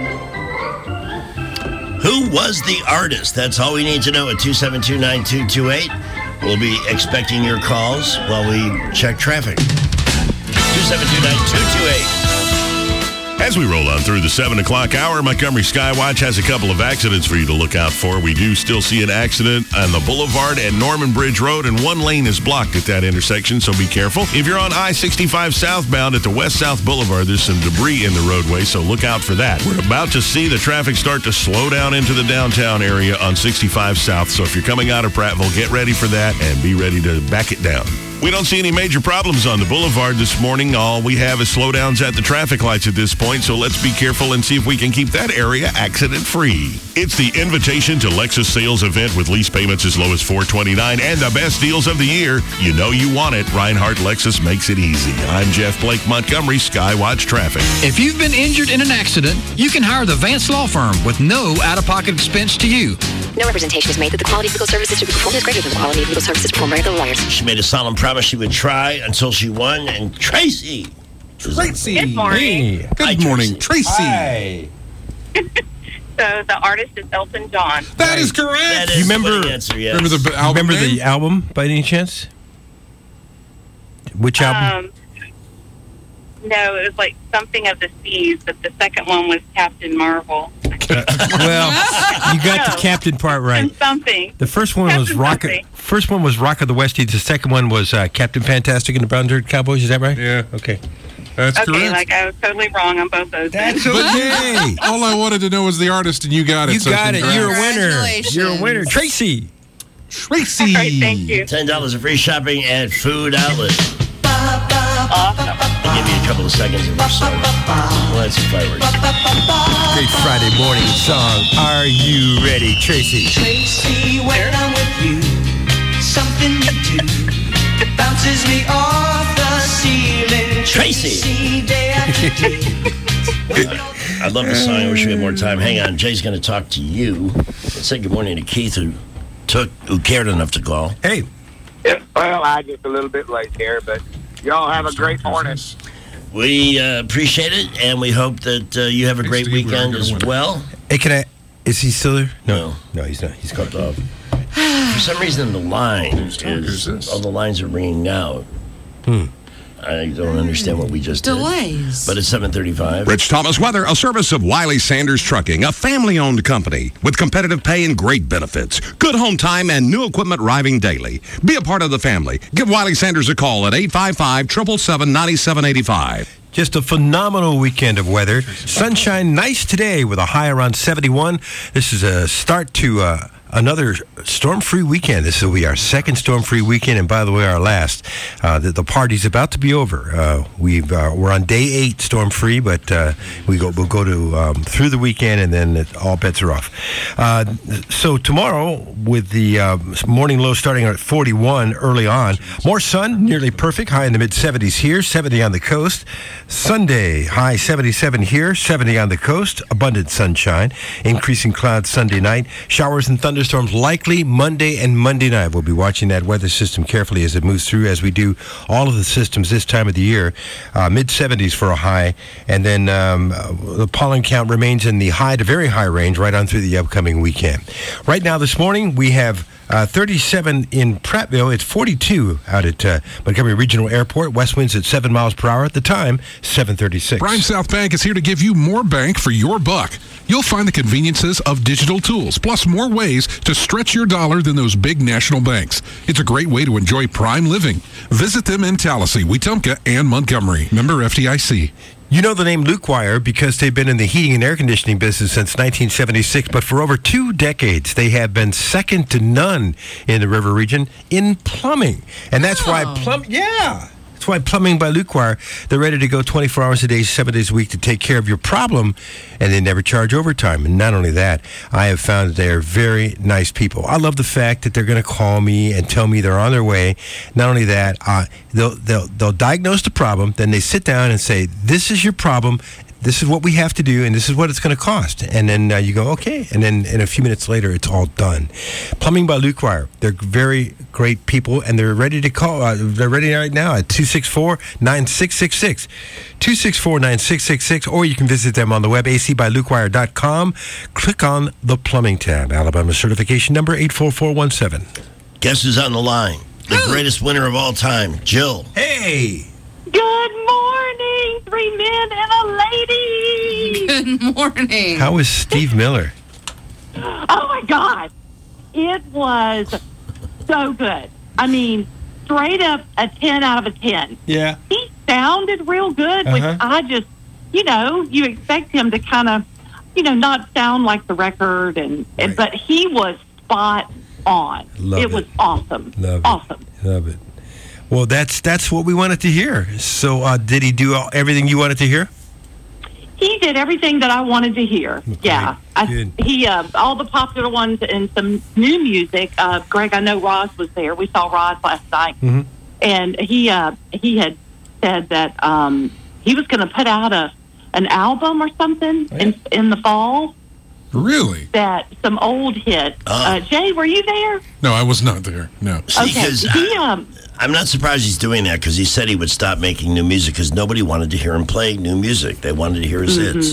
Speaker 9: Who was the artist? That's all we need to know at two seven two, nine two two eight. We'll be expecting your calls while we check traffic. two seven two, nine two two eight.
Speaker 13: As we roll on through the seven o'clock hour, Montgomery Skywatch has a couple of accidents for you to look out for. We do still see an accident on the Boulevard and Norman Bridge Road, and one lane is blocked at that intersection, so be careful. If you're on I sixty-five southbound at the West-South Boulevard, there's some debris in the roadway, so look out for that. We're about to see the traffic start to slow down into the downtown area on sixty-five South, so if you're coming out of Prattville, get ready for that and be ready to back it down. We don't see any major problems on the Boulevard this morning. All we have is slowdowns at the traffic lights at this point, so let's be careful and see if we can keep that area accident-free. It's the Invitation to Lexus sales event with lease payments as low as four hundred twenty-nine dollars and the best deals of the year. You know you want it. Reinhardt Lexus makes it easy. I'm Jeff Blake, Montgomery Skywatch Traffic.
Speaker 14: If you've been injured in an accident, you can hire the Vance Law Firm with no out-of-pocket expense to you.
Speaker 15: No representation is made that the quality of legal services to be performed is greater than the quality of legal services performed by other lawyers.
Speaker 9: She made a solemn promise she would try until she won, and Tracy.
Speaker 3: Tracy.
Speaker 1: Good morning.
Speaker 3: Hey. Good
Speaker 9: Hi,
Speaker 3: morning,
Speaker 9: Tracy.
Speaker 3: Tracy.
Speaker 8: Hi.
Speaker 1: So the artist is Elton John.
Speaker 3: That is correct.
Speaker 9: That is
Speaker 8: You
Speaker 9: the
Speaker 8: remember-
Speaker 9: winning answer, yes.
Speaker 3: Remember the b- album
Speaker 8: Remember
Speaker 3: name?
Speaker 8: the album by any chance? Which album?
Speaker 1: Um, no, it was like something of the seas, but the second one was Captain Marvel.
Speaker 8: Well, you got the Captain part right.
Speaker 1: And something.
Speaker 8: The first one was
Speaker 1: Captain
Speaker 8: Rock.
Speaker 1: something.
Speaker 8: First one was Rock of the Westies. The second one was uh, Captain Fantastic and the Brown Dirt Cowboys. Is that right?
Speaker 3: Yeah.
Speaker 8: Okay.
Speaker 3: That's
Speaker 1: Okay,
Speaker 3: correct.
Speaker 1: like I was totally wrong on both those.
Speaker 8: That's
Speaker 1: things.
Speaker 8: okay.
Speaker 3: All I wanted to know was the artist, and you got it.
Speaker 8: You
Speaker 3: so
Speaker 8: got it.
Speaker 3: congrats.
Speaker 8: You're a winner.
Speaker 12: Congratulations.
Speaker 8: You're a winner, Tracy.
Speaker 3: Tracy.
Speaker 1: All right, thank you.
Speaker 9: ten dollars of free shopping at Food Outlet.
Speaker 1: Awesome.
Speaker 9: I'll give you a couple of seconds of our song. Well, that's fireworks.
Speaker 8: Great Friday morning song. Are you ready, Tracy?
Speaker 23: Tracy, when I'm with you, something you do bounces me off the ceiling.
Speaker 9: Tracy.
Speaker 23: Day after day.
Speaker 9: I love the song. I wish we had more time. Hang on. Jay's going to talk to you. Let's say good morning to Keith, who took, who cared enough to call.
Speaker 8: Hey.
Speaker 2: Yeah, well, I just a little bit late here, but y'all have a great morning.
Speaker 9: We uh, appreciate it, and we hope that uh, you have a great weekend as well.
Speaker 8: Hey, can I? Is he still there? No. No, he's not. He's
Speaker 9: cut off. For some reason, the line is, all the lines are ringing out.
Speaker 8: Hmm.
Speaker 9: I don't understand what we just
Speaker 12: Delays.
Speaker 9: did. But it's seven thirty-five.
Speaker 6: Rich Thomas Weather, a service of Wiley Sanders Trucking, a family-owned company with competitive pay and great benefits. Good home time and new equipment arriving daily. Be a part of the family. Give Wiley Sanders a call at eight five five, seven seven seven, nine seven eight five.
Speaker 8: Just a phenomenal weekend of weather. Sunshine, nice today with a high around seventy-one. This is a start to uh, another storm-free weekend. This will be our second storm-free weekend, and by the way, our last. Uh, the, the party's about to be over. Uh, we've uh, we're on day eight storm-free, but uh, we go we'll go to um, through the weekend, and then it, all bets are off. Uh, so tomorrow, with the uh, morning low starting at forty-one early on, more sun, nearly perfect, high in the mid seventies here, seventy on the coast. Sunday, high seventy-seven here, seventy on the coast, abundant sunshine, increasing clouds Sunday night, showers and thunderstorms likely Monday and Monday night. We'll be watching that weather system carefully as it moves through, as we do all of the systems this time of the year. Uh, mid seventies for a high, and then um, the pollen count remains in the high to very high range right on through the upcoming weekend. Right now this morning, we have Uh, thirty-seven in Prattville. It's forty-two out at uh, Montgomery Regional Airport. West winds at seven miles per hour. At the time, seven thirty-six.
Speaker 3: Prime South Bank is here to give you more bank for your buck. You'll find the conveniences of digital tools, plus more ways to stretch your dollar than those big national banks. It's a great way to enjoy prime living. Visit them in Tallahassee, Wetumpka, and Montgomery. Member F D I C.
Speaker 8: You know the name Luke Wire because they've been in the heating and air conditioning business since nineteen seventy-six, but for over two decades, they have been second to none in the River region in plumbing. And that's
Speaker 12: Oh.
Speaker 8: why plum, yeah. That's why Plumbing by Luke Wire, they're ready to go twenty-four hours a day, seven days a week to take care of your problem, and they never charge overtime. And not only that, I have found that they are very nice people. I love the fact that they're going to call me and tell me they're on their way. Not only that, uh, they'll, they'll, they'll diagnose the problem, then they sit down and say, this is your problem, this is what we have to do, and this is what it's going to cost. And then uh, you go, okay. And then in a few minutes later, it's all done. Plumbing by Luke Wire. They're very great people, and they're ready to call. Uh, they're ready right now at two six four, nine six six six. two six four, nine six six six. Or you can visit them on the web, a c by luke wire dot com. Click on the plumbing tab. Alabama certification number eight four four one seven.
Speaker 9: Guess who's on the line? The greatest winner of all time, Jill.
Speaker 8: Hey.
Speaker 1: Good morning, three men and a lady.
Speaker 12: Good morning.
Speaker 8: How is Steve Miller?
Speaker 1: Oh my God, it was so good. I mean, straight up a ten out of a ten.
Speaker 8: Yeah.
Speaker 1: He sounded real good, which
Speaker 8: Uh-huh.
Speaker 1: I just, you know, you expect him to kind of, you know, not sound like the record, and
Speaker 8: Right.
Speaker 1: but he was spot on.
Speaker 8: Love
Speaker 1: it,
Speaker 8: it.
Speaker 1: was awesome.
Speaker 8: Love
Speaker 1: awesome.
Speaker 8: it. Love it. Well, that's that's what we wanted to hear. So, uh, did he do all, everything you wanted to hear?
Speaker 1: He did everything that I wanted to hear. Yeah, I,
Speaker 8: Good.
Speaker 1: he uh, all the popular ones and some new music. Uh, Greg, I know Roz was there. We saw Roz last night,
Speaker 8: Mhm.
Speaker 1: and he uh, he had said that um, he was going to put out a an album or something in in the fall.
Speaker 3: Really?
Speaker 1: That some old hits. Uh, Jay, were you there?
Speaker 3: No, I was not there. No.
Speaker 9: See,
Speaker 1: Okay,
Speaker 9: 'cause
Speaker 1: he um.
Speaker 9: I'm not surprised he's doing that because he said he would stop making new music because nobody wanted to hear him play new music. They wanted to hear his hits.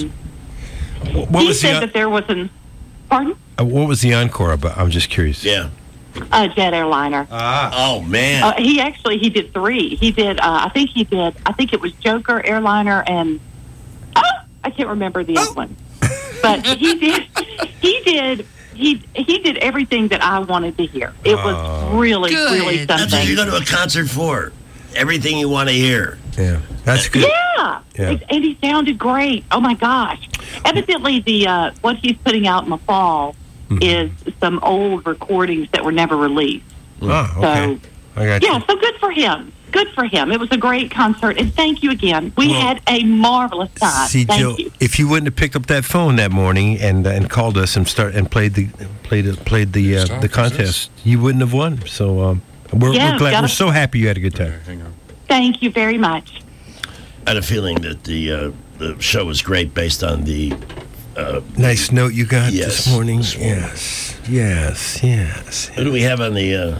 Speaker 8: What
Speaker 1: he
Speaker 8: was
Speaker 1: said
Speaker 8: the
Speaker 1: that there was an pardon
Speaker 8: uh, what was the encore about? I'm just curious.
Speaker 9: Yeah.
Speaker 1: a jet airliner.
Speaker 8: Ah.
Speaker 9: Oh man.
Speaker 1: Uh, he actually he did three. He did. Uh, I think he did. I think it was Joker, Airliner, and oh, I can't remember the other one. But he did. He did. He he did everything that I wanted to hear. It was really
Speaker 12: Good.
Speaker 1: really
Speaker 9: That's what
Speaker 1: something.
Speaker 9: you go to a concert for. Everything you want to hear.
Speaker 8: Yeah, that's good.
Speaker 1: Yeah,
Speaker 8: Yeah.
Speaker 1: It- and he sounded great. Oh my gosh! Evidently, the uh, what he's putting out in the fall
Speaker 8: Mm-hmm.
Speaker 1: is some old recordings that were never released.
Speaker 8: Oh, okay. I got
Speaker 1: Yeah,
Speaker 8: you.
Speaker 1: so good for him. Good for him. It was a great concert, and thank you again. We
Speaker 8: Well,
Speaker 1: had a marvelous time.
Speaker 8: See,
Speaker 1: thank
Speaker 8: Jill,
Speaker 1: you.
Speaker 8: if you wouldn't have picked up that phone that morning and and called us and start and played the played played the uh, the contest, you wouldn't have won. So um, we're,
Speaker 1: Yeah,
Speaker 8: we're glad.
Speaker 1: gotta-
Speaker 8: We're so happy you had a good time.
Speaker 1: Thank you very much.
Speaker 9: I had a feeling that the uh, the show was great based on the. Uh,
Speaker 8: Nice note you got
Speaker 9: Yes,
Speaker 8: this morning.
Speaker 9: this morning.
Speaker 8: Yes, yes, yes.
Speaker 9: Who do we have on the uh,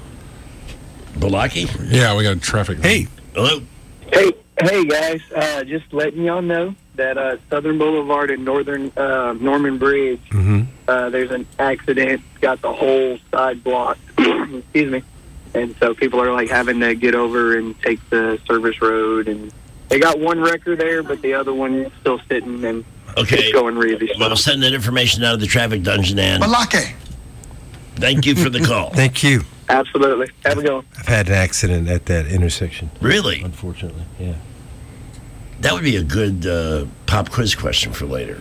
Speaker 9: Balaki?
Speaker 3: Yeah, we got traffic.
Speaker 8: Hey,
Speaker 9: hello.
Speaker 4: Hey, hey guys! Uh, just letting y'all know that uh, Southern Boulevard and Northern uh, Norman Bridge,
Speaker 8: Mm-hmm.
Speaker 4: uh, there's an accident. Got the whole side blocked. Excuse me. And so people are like having to get over and take the service road, and they got one wrecker there, but the other one still sitting and
Speaker 9: Okay.
Speaker 4: it's going really slow.
Speaker 9: Well, send that information out of the traffic dungeon, and
Speaker 4: Balaki.
Speaker 9: thank you for the call.
Speaker 8: Thank you.
Speaker 4: Absolutely. Have a good one.
Speaker 8: I've had an accident at that intersection.
Speaker 9: Really?
Speaker 8: Unfortunately, yeah.
Speaker 9: That would be a good uh, pop quiz question for later.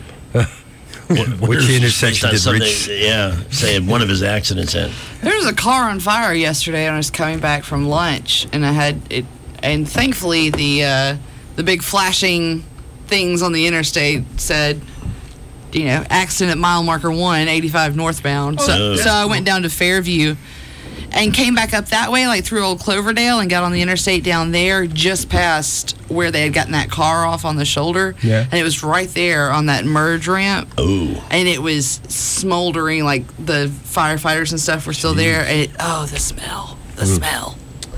Speaker 8: Which intersection
Speaker 9: Based on
Speaker 8: did
Speaker 9: something-
Speaker 8: Rich?
Speaker 9: Yeah, say one of his accidents in.
Speaker 12: There was a car on fire yesterday, and I was coming back from lunch, and I had it, and thankfully the uh, the big flashing things on the interstate said, you know, accident at mile marker one, eighty-five northbound. So,
Speaker 9: Oh.
Speaker 12: so I went down to Fairview and came back up that way, like through Old Cloverdale, and got on the interstate down there, just past where they had gotten that car off on the shoulder.
Speaker 8: Yeah.
Speaker 12: And it was right there on that merge ramp.
Speaker 9: Oh.
Speaker 12: And it was smoldering, like the firefighters and stuff were still there. And it, oh, the smell. The
Speaker 9: Mm.
Speaker 12: smell.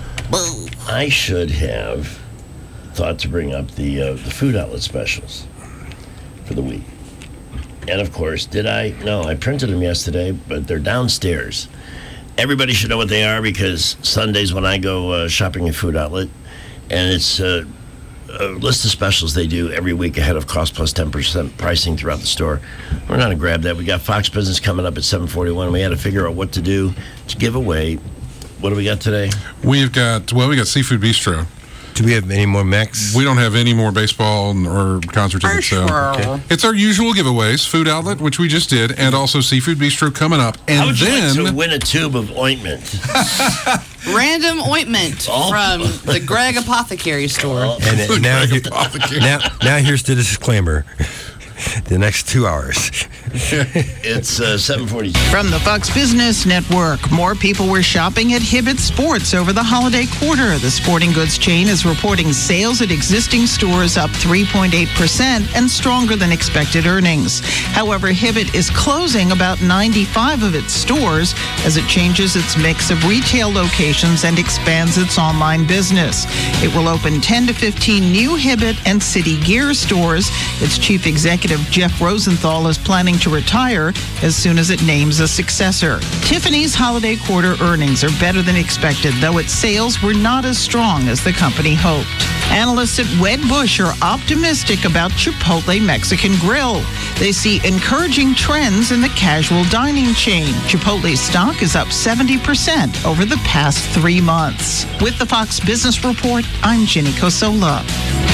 Speaker 9: I should have thought to bring up the uh, the food outlet specials for the week. And of course, did I? No, I printed them yesterday, but they're downstairs. everybody should know what they are because Sundays when I go uh, shopping at Food Outlet, and it's uh, a list of specials they do every week ahead of cost plus ten percent pricing throughout the store. We're not going to grab that. We got Fox Business coming up at seven forty-one. We had to figure out what to do to give away. What do we got today?
Speaker 3: We've got, well, we got Seafood Bistro.
Speaker 8: Do we have any more Mex?
Speaker 3: We don't have any more baseball or concert tickets. So. Okay. It's our usual giveaways, Food Outlet, which we just did, and also Seafood Bistro coming up. And
Speaker 9: How would
Speaker 3: then,
Speaker 9: you like to win a tube of ointment?
Speaker 12: Random ointment
Speaker 9: Oh.
Speaker 12: from the Greg Apothecary store.
Speaker 8: And uh, now, here- now, now here's the disclaimer. The next two hours.
Speaker 9: It's uh, seven forty.
Speaker 5: From the Fox Business Network, more people were shopping at Hibbett Sports over the holiday quarter. The sporting goods chain is reporting sales at existing stores up three point eight percent and stronger than expected earnings. However, Hibbett is closing about ninety-five of its stores as it changes its mix of retail locations and expands its online business. It will open ten to fifteen new Hibbett and City Gear stores. Its chief executive, Jeff Rosenthal, is planning to retire as soon as it names a successor. Tiffany's holiday quarter earnings are better than expected, though its sales were not as strong as the company hoped. Analysts at Wedbush are optimistic about Chipotle Mexican Grill. They see encouraging trends in the casual dining chain. Chipotle's stock is up seventy percent over the past three months. With the Fox Business Report, I'm Jenny Cosola.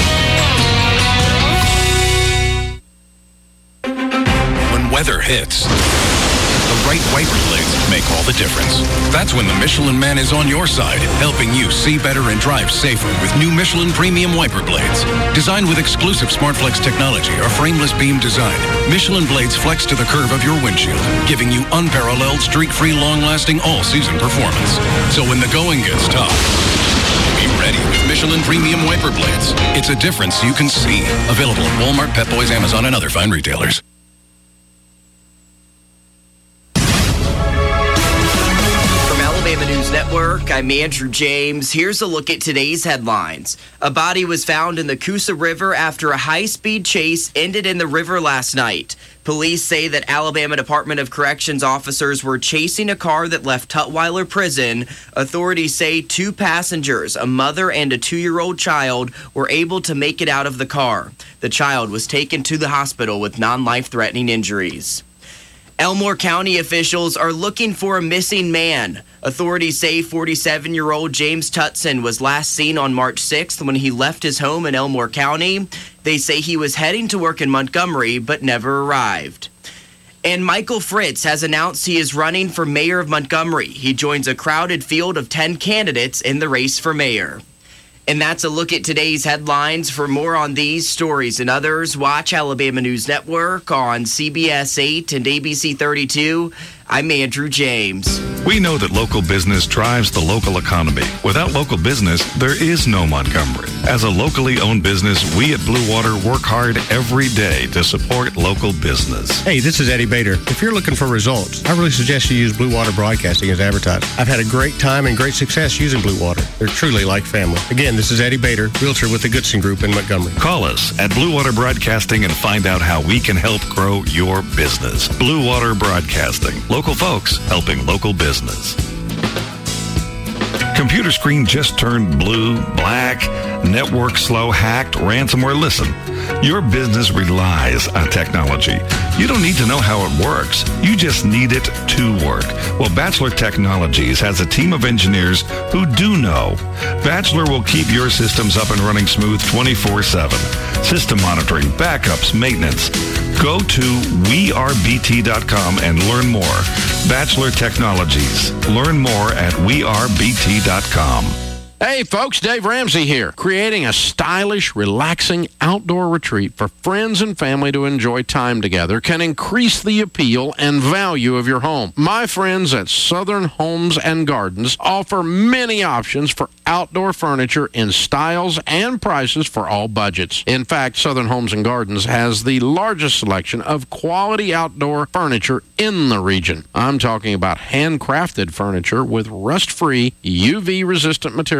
Speaker 7: Weather hits, the right wiper blades make all the difference. That's when the Michelin Man is on your side, helping you see better and drive safer with new Michelin Premium Wiper Blades. Designed with exclusive SmartFlex technology or frameless beam design, Michelin blades flex to the curve of your windshield, giving you unparalleled, streak-free, long-lasting, all-season performance. So when the going gets tough, be ready with Michelin Premium Wiper Blades. It's a difference you can see. Available at Walmart, Pep Boys, Amazon, and other fine retailers.
Speaker 18: News Network, I'm Andrew James. Here's a look at today's headlines. A body was found in the Coosa River after a high-speed chase ended in the river last night. Police say that Alabama Department of Corrections officers were chasing a car that left Tutwiler Prison. Authorities say two passengers, a mother and a two-year-old child, were able to make it out of the car. The child was taken to the hospital with non-life-threatening injuries. Elmore County officials are looking for a missing man. Authorities say forty-seven-year-old James Tutson was last seen on March sixth when he left his home in Elmore County. They say he was heading to work in Montgomery but never arrived. And Michael Fritz has announced he is running for mayor of Montgomery. He joins a crowded field of ten candidates in the race for mayor. And that's a look at today's headlines. For more on these stories and others, watch Alabama News Network on C B S eight and A B C thirty-two. I'm Andrew James.
Speaker 10: We know that local business drives the local economy. Without local business, there is no Montgomery. As a locally owned business, we at Blue Water work hard every day to support local business.
Speaker 11: Hey, this is Eddie Bader. If you're looking for results, I really suggest you use Blue Water Broadcasting as advertised. I've had a great time and great success using Blue Water. They're truly like family. Again, this is Eddie Bader, realtor with the Goodson Group in Montgomery.
Speaker 10: Call us at Blue Water Broadcasting and find out how we can help grow your business. Blue Water Broadcasting. Local folks helping local business. Computer screen just turned blue, black, network slow, hacked, ransomware. Listen, your business relies on technology. You don't need to know how it works. You just need it to work. Well, Bachelor Technologies has a team of engineers who do know. Bachelor will keep your systems up and running smooth twenty-four seven. System monitoring, backups, maintenance. Go to we are b t dot com and learn more. Bachelor Technologies. Learn more at we are b t dot com.
Speaker 25: Hey folks, Dave Ramsey here, creating a stylish, relaxing outdoor retreat for friends and family to enjoy time together can increase the appeal and value of your home. My friends at Southern Homes and Gardens offer many options for outdoor furniture in styles and prices for all budgets. In fact, Southern Homes and Gardens has the largest selection of quality outdoor furniture in the region. I'm talking about handcrafted furniture with rust-free, U V-resistant materials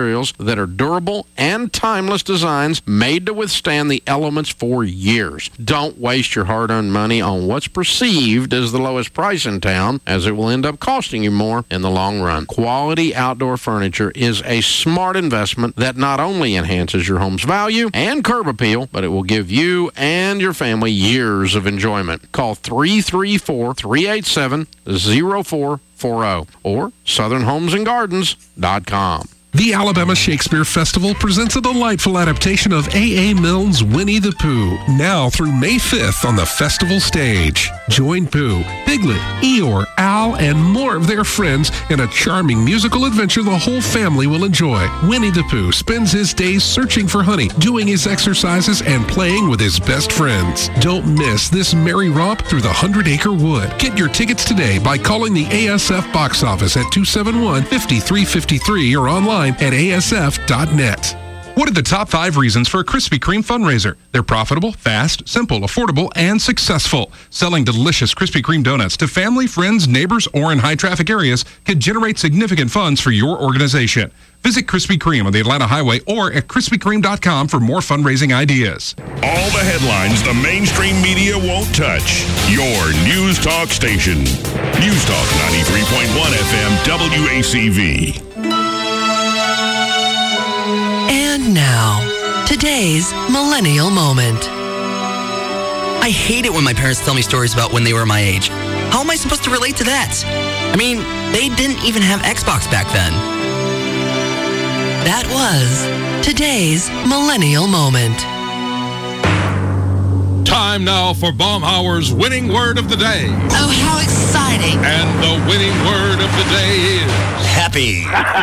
Speaker 25: materials that are durable and timeless designs made to withstand the elements for years. Don't waste your hard-earned money on what's perceived as the lowest price in town, as it will end up costing you more in the long run. Quality outdoor furniture is a smart investment that not only enhances your home's value and curb appeal, but it will give you and your family years of enjoyment. Call three three four, three eight seven, zero four four zero or southern homes and gardens dot com.
Speaker 3: The Alabama Shakespeare Festival presents a delightful adaptation of A A. Milne's Winnie the Pooh, now through May fifth on the festival stage. Join Pooh, Piglet, Eeyore, Al, and more of their friends in a charming musical adventure the whole family will enjoy. Winnie the Pooh spends his days searching for honey, doing his exercises, and playing with his best friends. Don't miss this merry romp through the Hundred Acre Wood. Get your tickets today by calling the A S F box office at two seven one, five three five three or online at A S F dot net.
Speaker 16: What are the top five reasons for a Krispy Kreme fundraiser? They're profitable, fast, simple, affordable, and successful. Selling delicious Krispy Kreme donuts to family, friends, neighbors, or in high-traffic areas could generate significant funds for your organization. Visit Krispy Kreme on the Atlanta Highway or at krispy kreme dot com for more fundraising ideas.
Speaker 13: All the headlines the mainstream media won't touch. Your News Talk station. News Talk ninety-three point one F M W A C V.
Speaker 17: And now, today's Millennial Moment.
Speaker 19: I hate it when my parents tell me stories about when they were my age. How am I supposed to relate to that? I mean, they didn't even have Xbox back then.
Speaker 17: That was today's Millennial Moment.
Speaker 20: Time now for Baumhauer's winning word of the day.
Speaker 19: Oh, how exciting.
Speaker 20: And the winning word of the day is...
Speaker 9: Happy.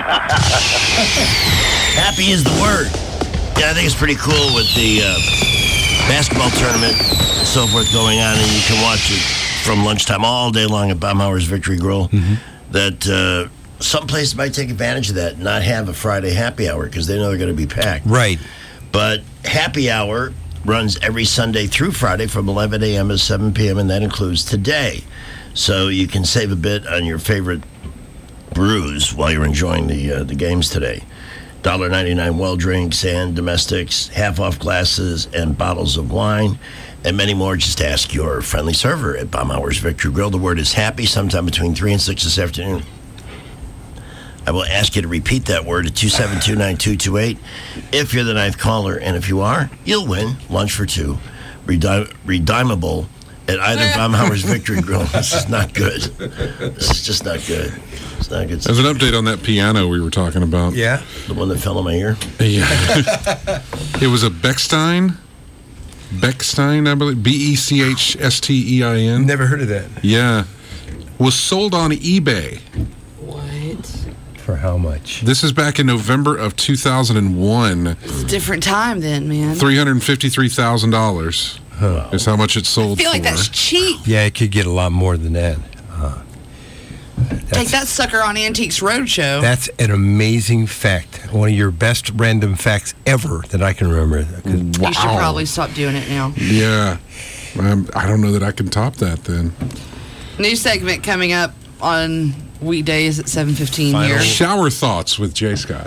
Speaker 9: Happy is the word. Yeah, I think it's pretty cool with the uh, basketball tournament and so forth going on, and you can watch it from lunchtime all day long at Baumhauer's Victory Grill. Mm-hmm. That uh, some places might take advantage of that and not have a Friday happy hour because they know they're going to be packed.
Speaker 8: Right.
Speaker 9: But happy hour runs every Sunday through Friday from eleven a.m. to seven p.m., and that includes today. So you can save a bit on your favorite brews while you're enjoying the uh, the games today. one dollar ninety-nine well drinks and domestics, half off glasses and bottles of wine, and many more. Just ask your friendly server at Baumhauer's Victory Grill. The word is happy sometime between three and six this afternoon. I will ask you to repeat that word at two seven two, nine two two eight if you're the ninth caller, and if you are, you'll win lunch for two, Redi- redeemable at either Baumhauer's Victory Grill. This is not good. This is just not good. It's not good.
Speaker 3: There's an update on that piano we were talking about.
Speaker 8: Yeah?
Speaker 9: The one that fell in my ear?
Speaker 3: Yeah. It was a Bechstein. Bechstein, I believe. B E C H S T E I N.
Speaker 8: Never heard of that.
Speaker 3: Yeah. Was sold on eBay.
Speaker 8: For how much?
Speaker 3: This is back in November of two thousand one.
Speaker 12: It's a different time then, man.
Speaker 3: three hundred fifty-three thousand dollars huh. is how much it sold
Speaker 12: I feel
Speaker 3: for.
Speaker 12: like that's cheap.
Speaker 8: Yeah, it could get a lot more than that. Uh,
Speaker 12: Take that sucker on Antiques Roadshow.
Speaker 8: That's an amazing fact. One of your best random facts ever that I can remember.
Speaker 12: Wow. You should probably stop doing it now.
Speaker 3: Yeah. Um, I don't know that I can top that then.
Speaker 12: New segment coming up on weekdays at seven fifteen here.
Speaker 3: Shower thoughts with Jay Scott.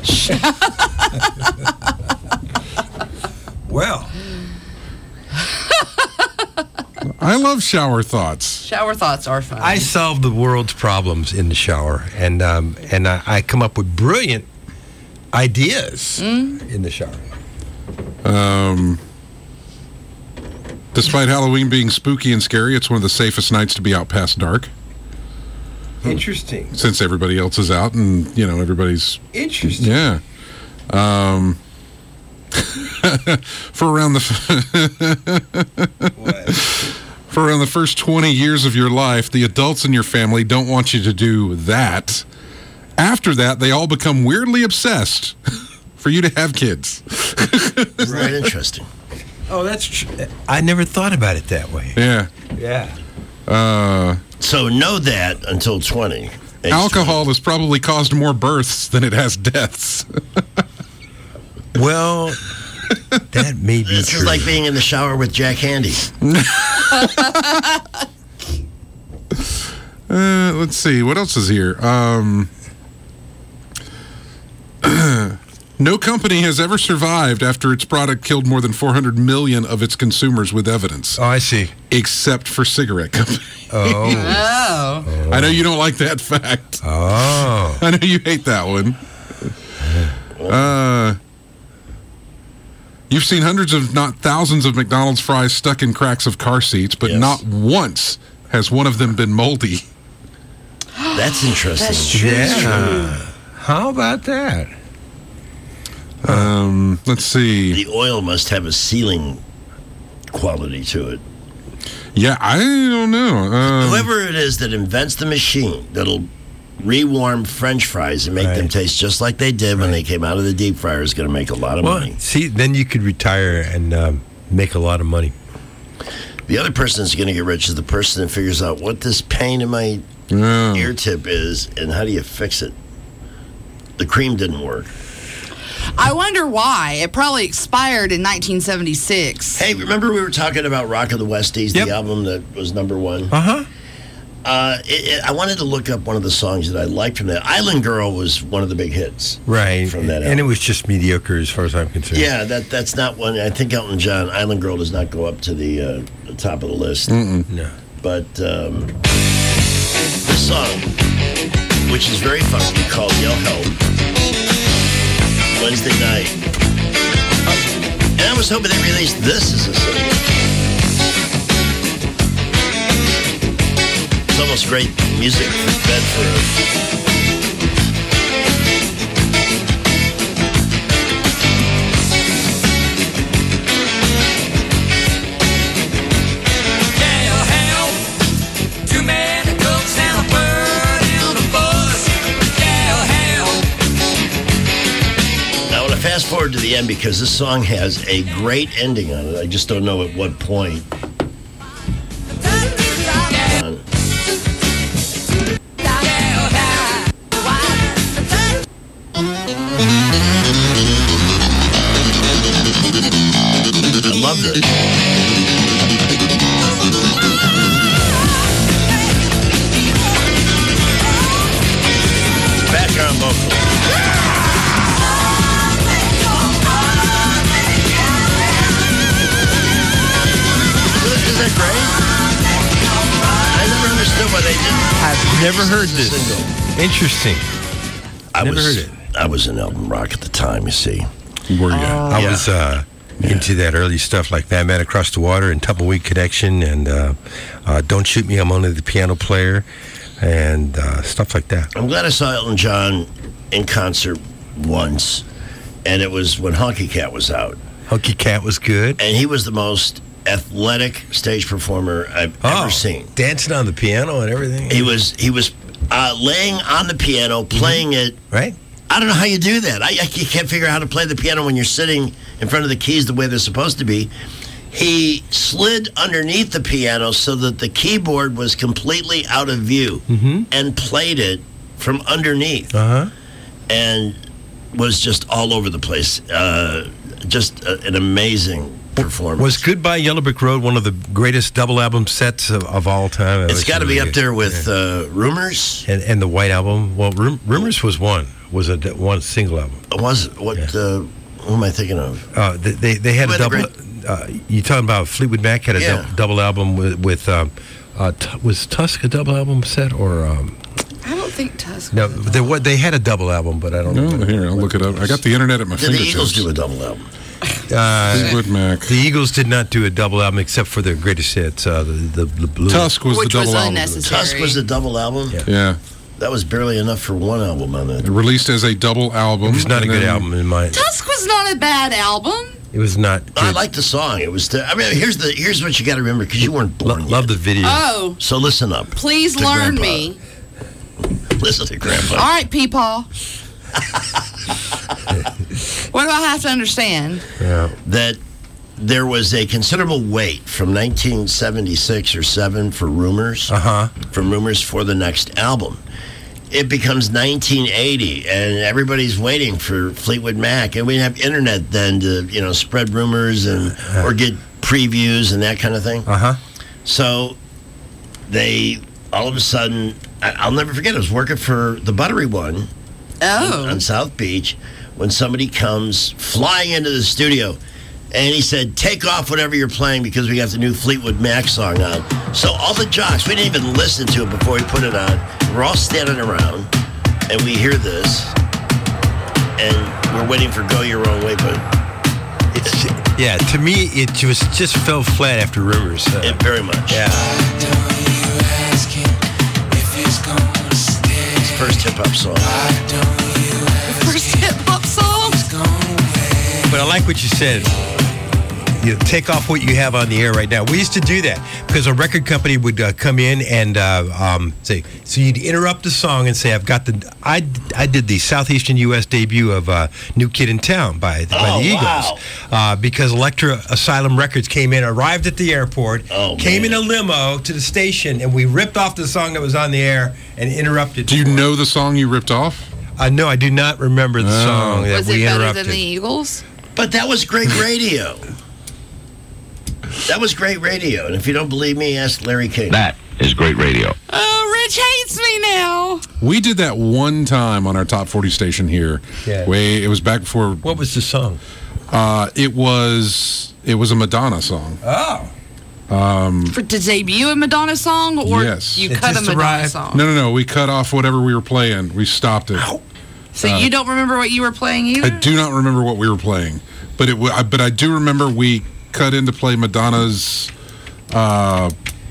Speaker 8: Well,
Speaker 3: I love shower thoughts.
Speaker 12: Shower thoughts are fun.
Speaker 8: I solve the world's problems in the shower, and um, and I, I come up with brilliant ideas mm. in the shower.
Speaker 3: Um, despite Halloween being spooky and scary, it's one of the safest nights to be out past dark.
Speaker 8: Interesting.
Speaker 3: Since everybody else is out and, you know, everybody's...
Speaker 8: Interesting.
Speaker 3: Yeah. Um, for around the... for around the first twenty years of your life, the adults in your family don't want you to do that. After that, they all become weirdly obsessed for you to have kids.
Speaker 9: Right, interesting.
Speaker 8: Oh, that's true. I never thought about it that way.
Speaker 3: Yeah.
Speaker 8: Yeah.
Speaker 3: Uh...
Speaker 9: So know that until twenty.
Speaker 3: Alcohol has probably caused more births than it has deaths.
Speaker 8: Well, that may be
Speaker 9: this
Speaker 8: true.
Speaker 9: Is like being in the shower with Jack Handy.
Speaker 3: uh, let's see. What else is here? Um, No company has ever survived after its product killed more than four hundred million of its consumers with evidence.
Speaker 8: Oh, I see.
Speaker 3: Except for cigarette companies.
Speaker 8: Oh.
Speaker 12: Oh.
Speaker 3: I know you don't like that fact.
Speaker 8: Oh.
Speaker 3: I know you hate that one. Uh, you've seen hundreds of, not thousands of McDonald's fries stuck in cracks of car seats, but
Speaker 9: Yes.
Speaker 3: not once has one of them been moldy.
Speaker 9: That's interesting.
Speaker 12: That's true.
Speaker 8: Yeah. How about that?
Speaker 3: Um, let's see.
Speaker 9: The oil must have a sealing quality to it.
Speaker 3: Yeah, I don't know. Um,
Speaker 9: Whoever it is that invents the machine that'll rewarm French fries and make them
Speaker 8: Right.
Speaker 9: taste just like they did when they came out of the deep fryer is going to make a lot of
Speaker 8: Well,
Speaker 9: money.
Speaker 8: see, then you could retire and um, make a lot of money.
Speaker 9: The other person that's going to get rich is the person that figures out what this pain in my
Speaker 3: yeah.
Speaker 9: ear tip is and how do you fix it. The cream didn't work.
Speaker 12: I wonder why. It probably expired in nineteen seventy-six.
Speaker 9: Hey, remember we were talking about Rock of the Westies,
Speaker 8: Yep.
Speaker 9: the album that was number one?
Speaker 8: Uh-huh.
Speaker 9: Uh, it, it, I wanted to look up one of the songs that I liked from that. Island Girl was one of the big hits.
Speaker 8: Right.
Speaker 9: From that
Speaker 8: and
Speaker 9: album.
Speaker 8: it was just mediocre as far as I'm concerned.
Speaker 9: Yeah, that that's not one. I think Elton John, Island Girl does not go up to the, uh, the top of the list.
Speaker 3: Mm-mm.
Speaker 8: No.
Speaker 9: But um, this song, which is very funky, called Yell Help, Wednesday night. And I was hoping they released this as a single. It's almost great music for Bedford. Fast forward to the end because this song has a great ending on it. I just don't know at what point. I love this. Background vocal. Isn't that great? I never understood why they didn't.
Speaker 8: I've never heard this.
Speaker 9: Single.
Speaker 8: Interesting.
Speaker 9: I
Speaker 8: Never
Speaker 9: was,
Speaker 8: heard it.
Speaker 9: I was in Elton Rock at the time, you see.
Speaker 3: Were you?
Speaker 8: I
Speaker 9: Yeah.
Speaker 8: was uh, into that early stuff like That Man Across the Water and Tumbleweed Connection and uh, uh, Don't Shoot Me, I'm Only the Piano Player and uh, stuff like that.
Speaker 9: I'm glad I saw Elton John in concert once, and it was when Honky Cat was out.
Speaker 8: Hunky Cat was good.
Speaker 9: And he was the most athletic stage performer I've
Speaker 8: Oh,
Speaker 9: ever seen.
Speaker 8: dancing on the piano and everything.
Speaker 9: He was he was uh, laying on the piano, playing it.
Speaker 8: Right.
Speaker 9: I don't know how you do that. I, I can't figure out how to play the piano when you're sitting in front of the keys the way they're supposed to be. He slid underneath the piano so that the keyboard was completely out of view
Speaker 8: Mm-hmm.
Speaker 9: and played it from underneath.
Speaker 8: Uh-huh.
Speaker 9: And was just all over the place. Uh, just a, an amazing performance.
Speaker 8: Was Goodbye Yellow Brick Road one of the greatest double album sets of, of all time? It
Speaker 9: It's
Speaker 8: was
Speaker 9: got to
Speaker 8: really
Speaker 9: be up
Speaker 8: good.
Speaker 9: there with
Speaker 8: Yeah.
Speaker 9: uh, Rumors.
Speaker 8: and, and the White Album. Well, Rum- Rumors was one. Was a d- one single album.
Speaker 9: Was what? Uh, who am I thinking of?
Speaker 8: Uh, they, they they had
Speaker 9: Who
Speaker 8: a
Speaker 9: had the
Speaker 8: double. Uh, you talking about Fleetwood Mac had a
Speaker 9: Yeah.
Speaker 8: dou- double album with, with um, uh, t- was Tusk a double album set or um,
Speaker 12: I don't think Tusk.
Speaker 8: no? They wa- they had a double album, but I don't
Speaker 3: No,
Speaker 8: know.
Speaker 3: here, I'll look it up. I got the internet at my
Speaker 9: Did the
Speaker 3: fingertips.
Speaker 9: Eagles do a double album?
Speaker 8: Uh,
Speaker 3: Fleetwood Mac.
Speaker 8: the Eagles did not do a double album except for their greatest hits. Uh, the, the the blue.
Speaker 3: Tusk was
Speaker 12: Which
Speaker 3: the
Speaker 12: was
Speaker 3: double album.
Speaker 12: unnecessary.
Speaker 9: Tusk was a double album.
Speaker 8: Yeah.
Speaker 3: Yeah.
Speaker 9: That was barely enough for one album on
Speaker 3: It
Speaker 9: that.
Speaker 3: released as a double album.
Speaker 8: It was not a
Speaker 3: and
Speaker 8: good
Speaker 3: then-
Speaker 8: album in my.
Speaker 12: Tusk was not a bad album.
Speaker 8: It was not. Good.
Speaker 9: I like the song. It was. The, I mean, here's the here's what you got to remember because you weren't
Speaker 8: Lo-
Speaker 9: born yet.
Speaker 8: love the video.
Speaker 12: Oh,
Speaker 9: So listen up.
Speaker 12: please
Speaker 9: to
Speaker 12: learn
Speaker 9: Grandpa.
Speaker 12: me.
Speaker 9: Listen to Grandpa.
Speaker 12: All right, Peepaw. What do I have to understand?
Speaker 8: Yeah.
Speaker 9: That there was a considerable wait from nineteen seventy-six or seven for Rumors.
Speaker 8: Uh huh.
Speaker 9: From Rumors for the next album. It becomes nineteen eighty, and everybody's waiting for Fleetwood Mac, and we didn't have internet then to you know spread rumors and or get previews and that kind of thing.
Speaker 8: Uh huh.
Speaker 9: So they all of a sudden, I- I'll never forget. I was working for the Buttery One
Speaker 12: Oh,
Speaker 9: on South Beach when somebody comes flying into the studio. And he said, take off whatever you're playing because we got the new Fleetwood Mac song on. So all the jocks, we didn't even listen to it before we put it on. We're all standing around, and we hear this, and we're waiting for Go Your Own Way, but...
Speaker 8: It's, yeah, to me, it just, just fell flat after Rivers. Uh,
Speaker 9: it very much.
Speaker 8: Yeah.
Speaker 9: First hip-hop song.
Speaker 12: First hip-hop song?
Speaker 8: But I like what you said. You know, take off what you have on the air right now. We used to do that because a record company would uh, come in and uh, um, say, so you'd interrupt the song and say, I've got the, I, I did the Southeastern U S debut of uh, New Kid in Town by, by
Speaker 9: oh,
Speaker 8: the Eagles.
Speaker 9: Wow.
Speaker 8: Uh, because Elektra Asylum Records came in, arrived at the airport,
Speaker 9: oh,
Speaker 8: came
Speaker 9: man.
Speaker 8: in a limo to the station, and we ripped off the song that was on the air and interrupted.
Speaker 16: Do you know the song you ripped off?
Speaker 8: Uh, no, I do not remember the
Speaker 16: Oh.
Speaker 8: song that
Speaker 12: Was
Speaker 8: we
Speaker 12: it better
Speaker 8: interrupted.
Speaker 12: than the Eagles?
Speaker 9: But that was great radio. That was great radio. And if you don't believe me, ask Larry King.
Speaker 10: That is great radio.
Speaker 12: Oh, Rich hates me now.
Speaker 16: We did that one time on our top forty station here.
Speaker 8: Yeah.
Speaker 16: Way it was back before.
Speaker 8: What was the song?
Speaker 16: Uh, it was it was a Madonna song.
Speaker 8: Oh.
Speaker 16: Um,
Speaker 12: For to debut a Madonna song, or
Speaker 16: Yes.
Speaker 12: you
Speaker 16: It
Speaker 12: cut a
Speaker 16: just
Speaker 12: Madonna
Speaker 16: arrived.
Speaker 12: song?
Speaker 16: no, no, no. We cut off whatever we were playing. We stopped it.
Speaker 12: So
Speaker 16: Uh,
Speaker 12: you don't remember what you were playing either?
Speaker 16: I do not remember what we were playing, but it. w- I- But I do remember we cut in to play Madonna's uh,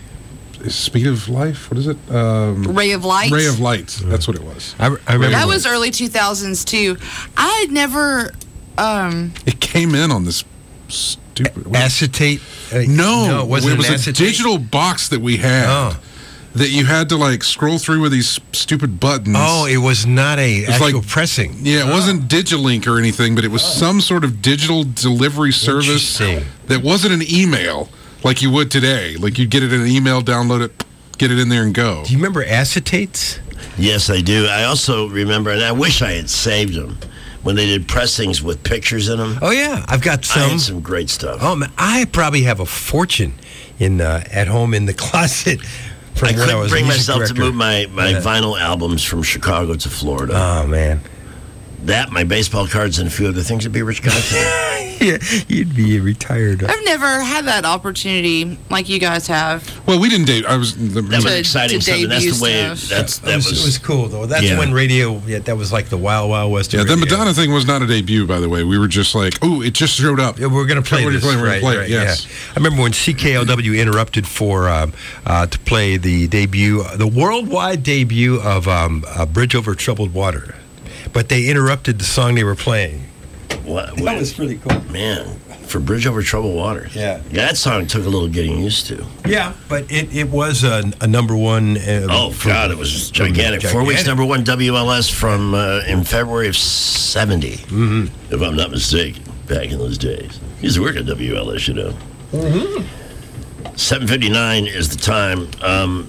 Speaker 16: "Speed of Life." What is it? Um,
Speaker 12: Ray of Light?
Speaker 16: Ray of Light. That's what it was.
Speaker 8: I, I remember
Speaker 12: That was early two thousands too. I had never. Um,
Speaker 16: It came in on this stupid
Speaker 8: acetate. Uh,
Speaker 16: no,
Speaker 8: no, it wasn't
Speaker 16: it was
Speaker 8: an
Speaker 16: a
Speaker 8: acetate?
Speaker 16: digital box that we had
Speaker 8: Oh.
Speaker 16: that you had to like scroll through with these stupid buttons.
Speaker 8: Oh, it was not a
Speaker 16: It was
Speaker 8: actual
Speaker 16: like-
Speaker 8: pressing.
Speaker 16: Yeah, it wasn't Digilink or anything, but it was some sort of digital delivery service
Speaker 8: Interesting.
Speaker 16: that wasn't an email like you would today. Like you'd get it in an email, download it, get it in there and go.
Speaker 8: Do you remember acetates?
Speaker 9: Yes, I do. I also remember, and I wish I had saved them, when they did pressings with pictures in them.
Speaker 8: Oh yeah, I've got
Speaker 9: I
Speaker 8: some.
Speaker 9: had some great stuff.
Speaker 8: Oh man, I probably have a fortune in uh, at home in the closet from
Speaker 9: I
Speaker 8: when I
Speaker 9: couldn't
Speaker 8: was
Speaker 9: bring
Speaker 8: music
Speaker 9: myself to
Speaker 8: director.
Speaker 9: move my, my
Speaker 8: Yeah.
Speaker 9: vinyl albums from Chicago to Florida.
Speaker 8: Oh man,
Speaker 9: That, my baseball cards, and a few other things would be Rich Guy.
Speaker 8: yeah, you'd be retired.
Speaker 12: I've never had that opportunity like you guys have.
Speaker 16: Well, we didn't date. I was. The,
Speaker 9: That was
Speaker 12: To-
Speaker 9: exciting
Speaker 12: to
Speaker 9: stuff, and that's
Speaker 12: debut
Speaker 9: the way.
Speaker 12: stuff.
Speaker 9: That's
Speaker 8: It
Speaker 9: that
Speaker 8: was,
Speaker 9: was.
Speaker 8: it was cool though. That's
Speaker 9: Yeah.
Speaker 8: when radio. Yeah, that was like the wild, wild west. of
Speaker 16: yeah, the
Speaker 8: radio.
Speaker 16: Madonna thing was not a debut, by the way. We were just like, oh, it just showed up.
Speaker 8: Yeah, we're going to play
Speaker 16: We're
Speaker 8: this.
Speaker 16: gonna play, we're
Speaker 8: right,
Speaker 16: gonna play it,
Speaker 8: right,
Speaker 16: yes.
Speaker 8: yeah. I remember when C K L W interrupted for um, uh, to play the debut, the worldwide debut of um, uh, Bridge Over Troubled Water, but they interrupted the song they were playing.
Speaker 9: What,
Speaker 8: That was pretty cool.
Speaker 9: man, for Bridge Over Troubled Water.
Speaker 8: Yeah.
Speaker 9: That song took a little getting used to.
Speaker 8: Yeah, but it, it was a, a number one. Uh,
Speaker 9: Oh,
Speaker 8: for-
Speaker 9: God, it was gigantic. Four weeks
Speaker 8: gigantic.
Speaker 9: number one W L S from uh, in February of seventy,
Speaker 8: Mhm.
Speaker 9: if I'm not mistaken, back in those days. Used to work at W L S, you know.
Speaker 8: Mhm.
Speaker 9: seven fifty-nine is the time. Um,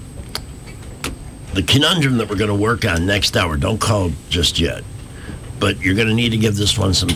Speaker 9: the conundrum that we're going to work on next hour, don't call just yet, but you're going to need to give this one some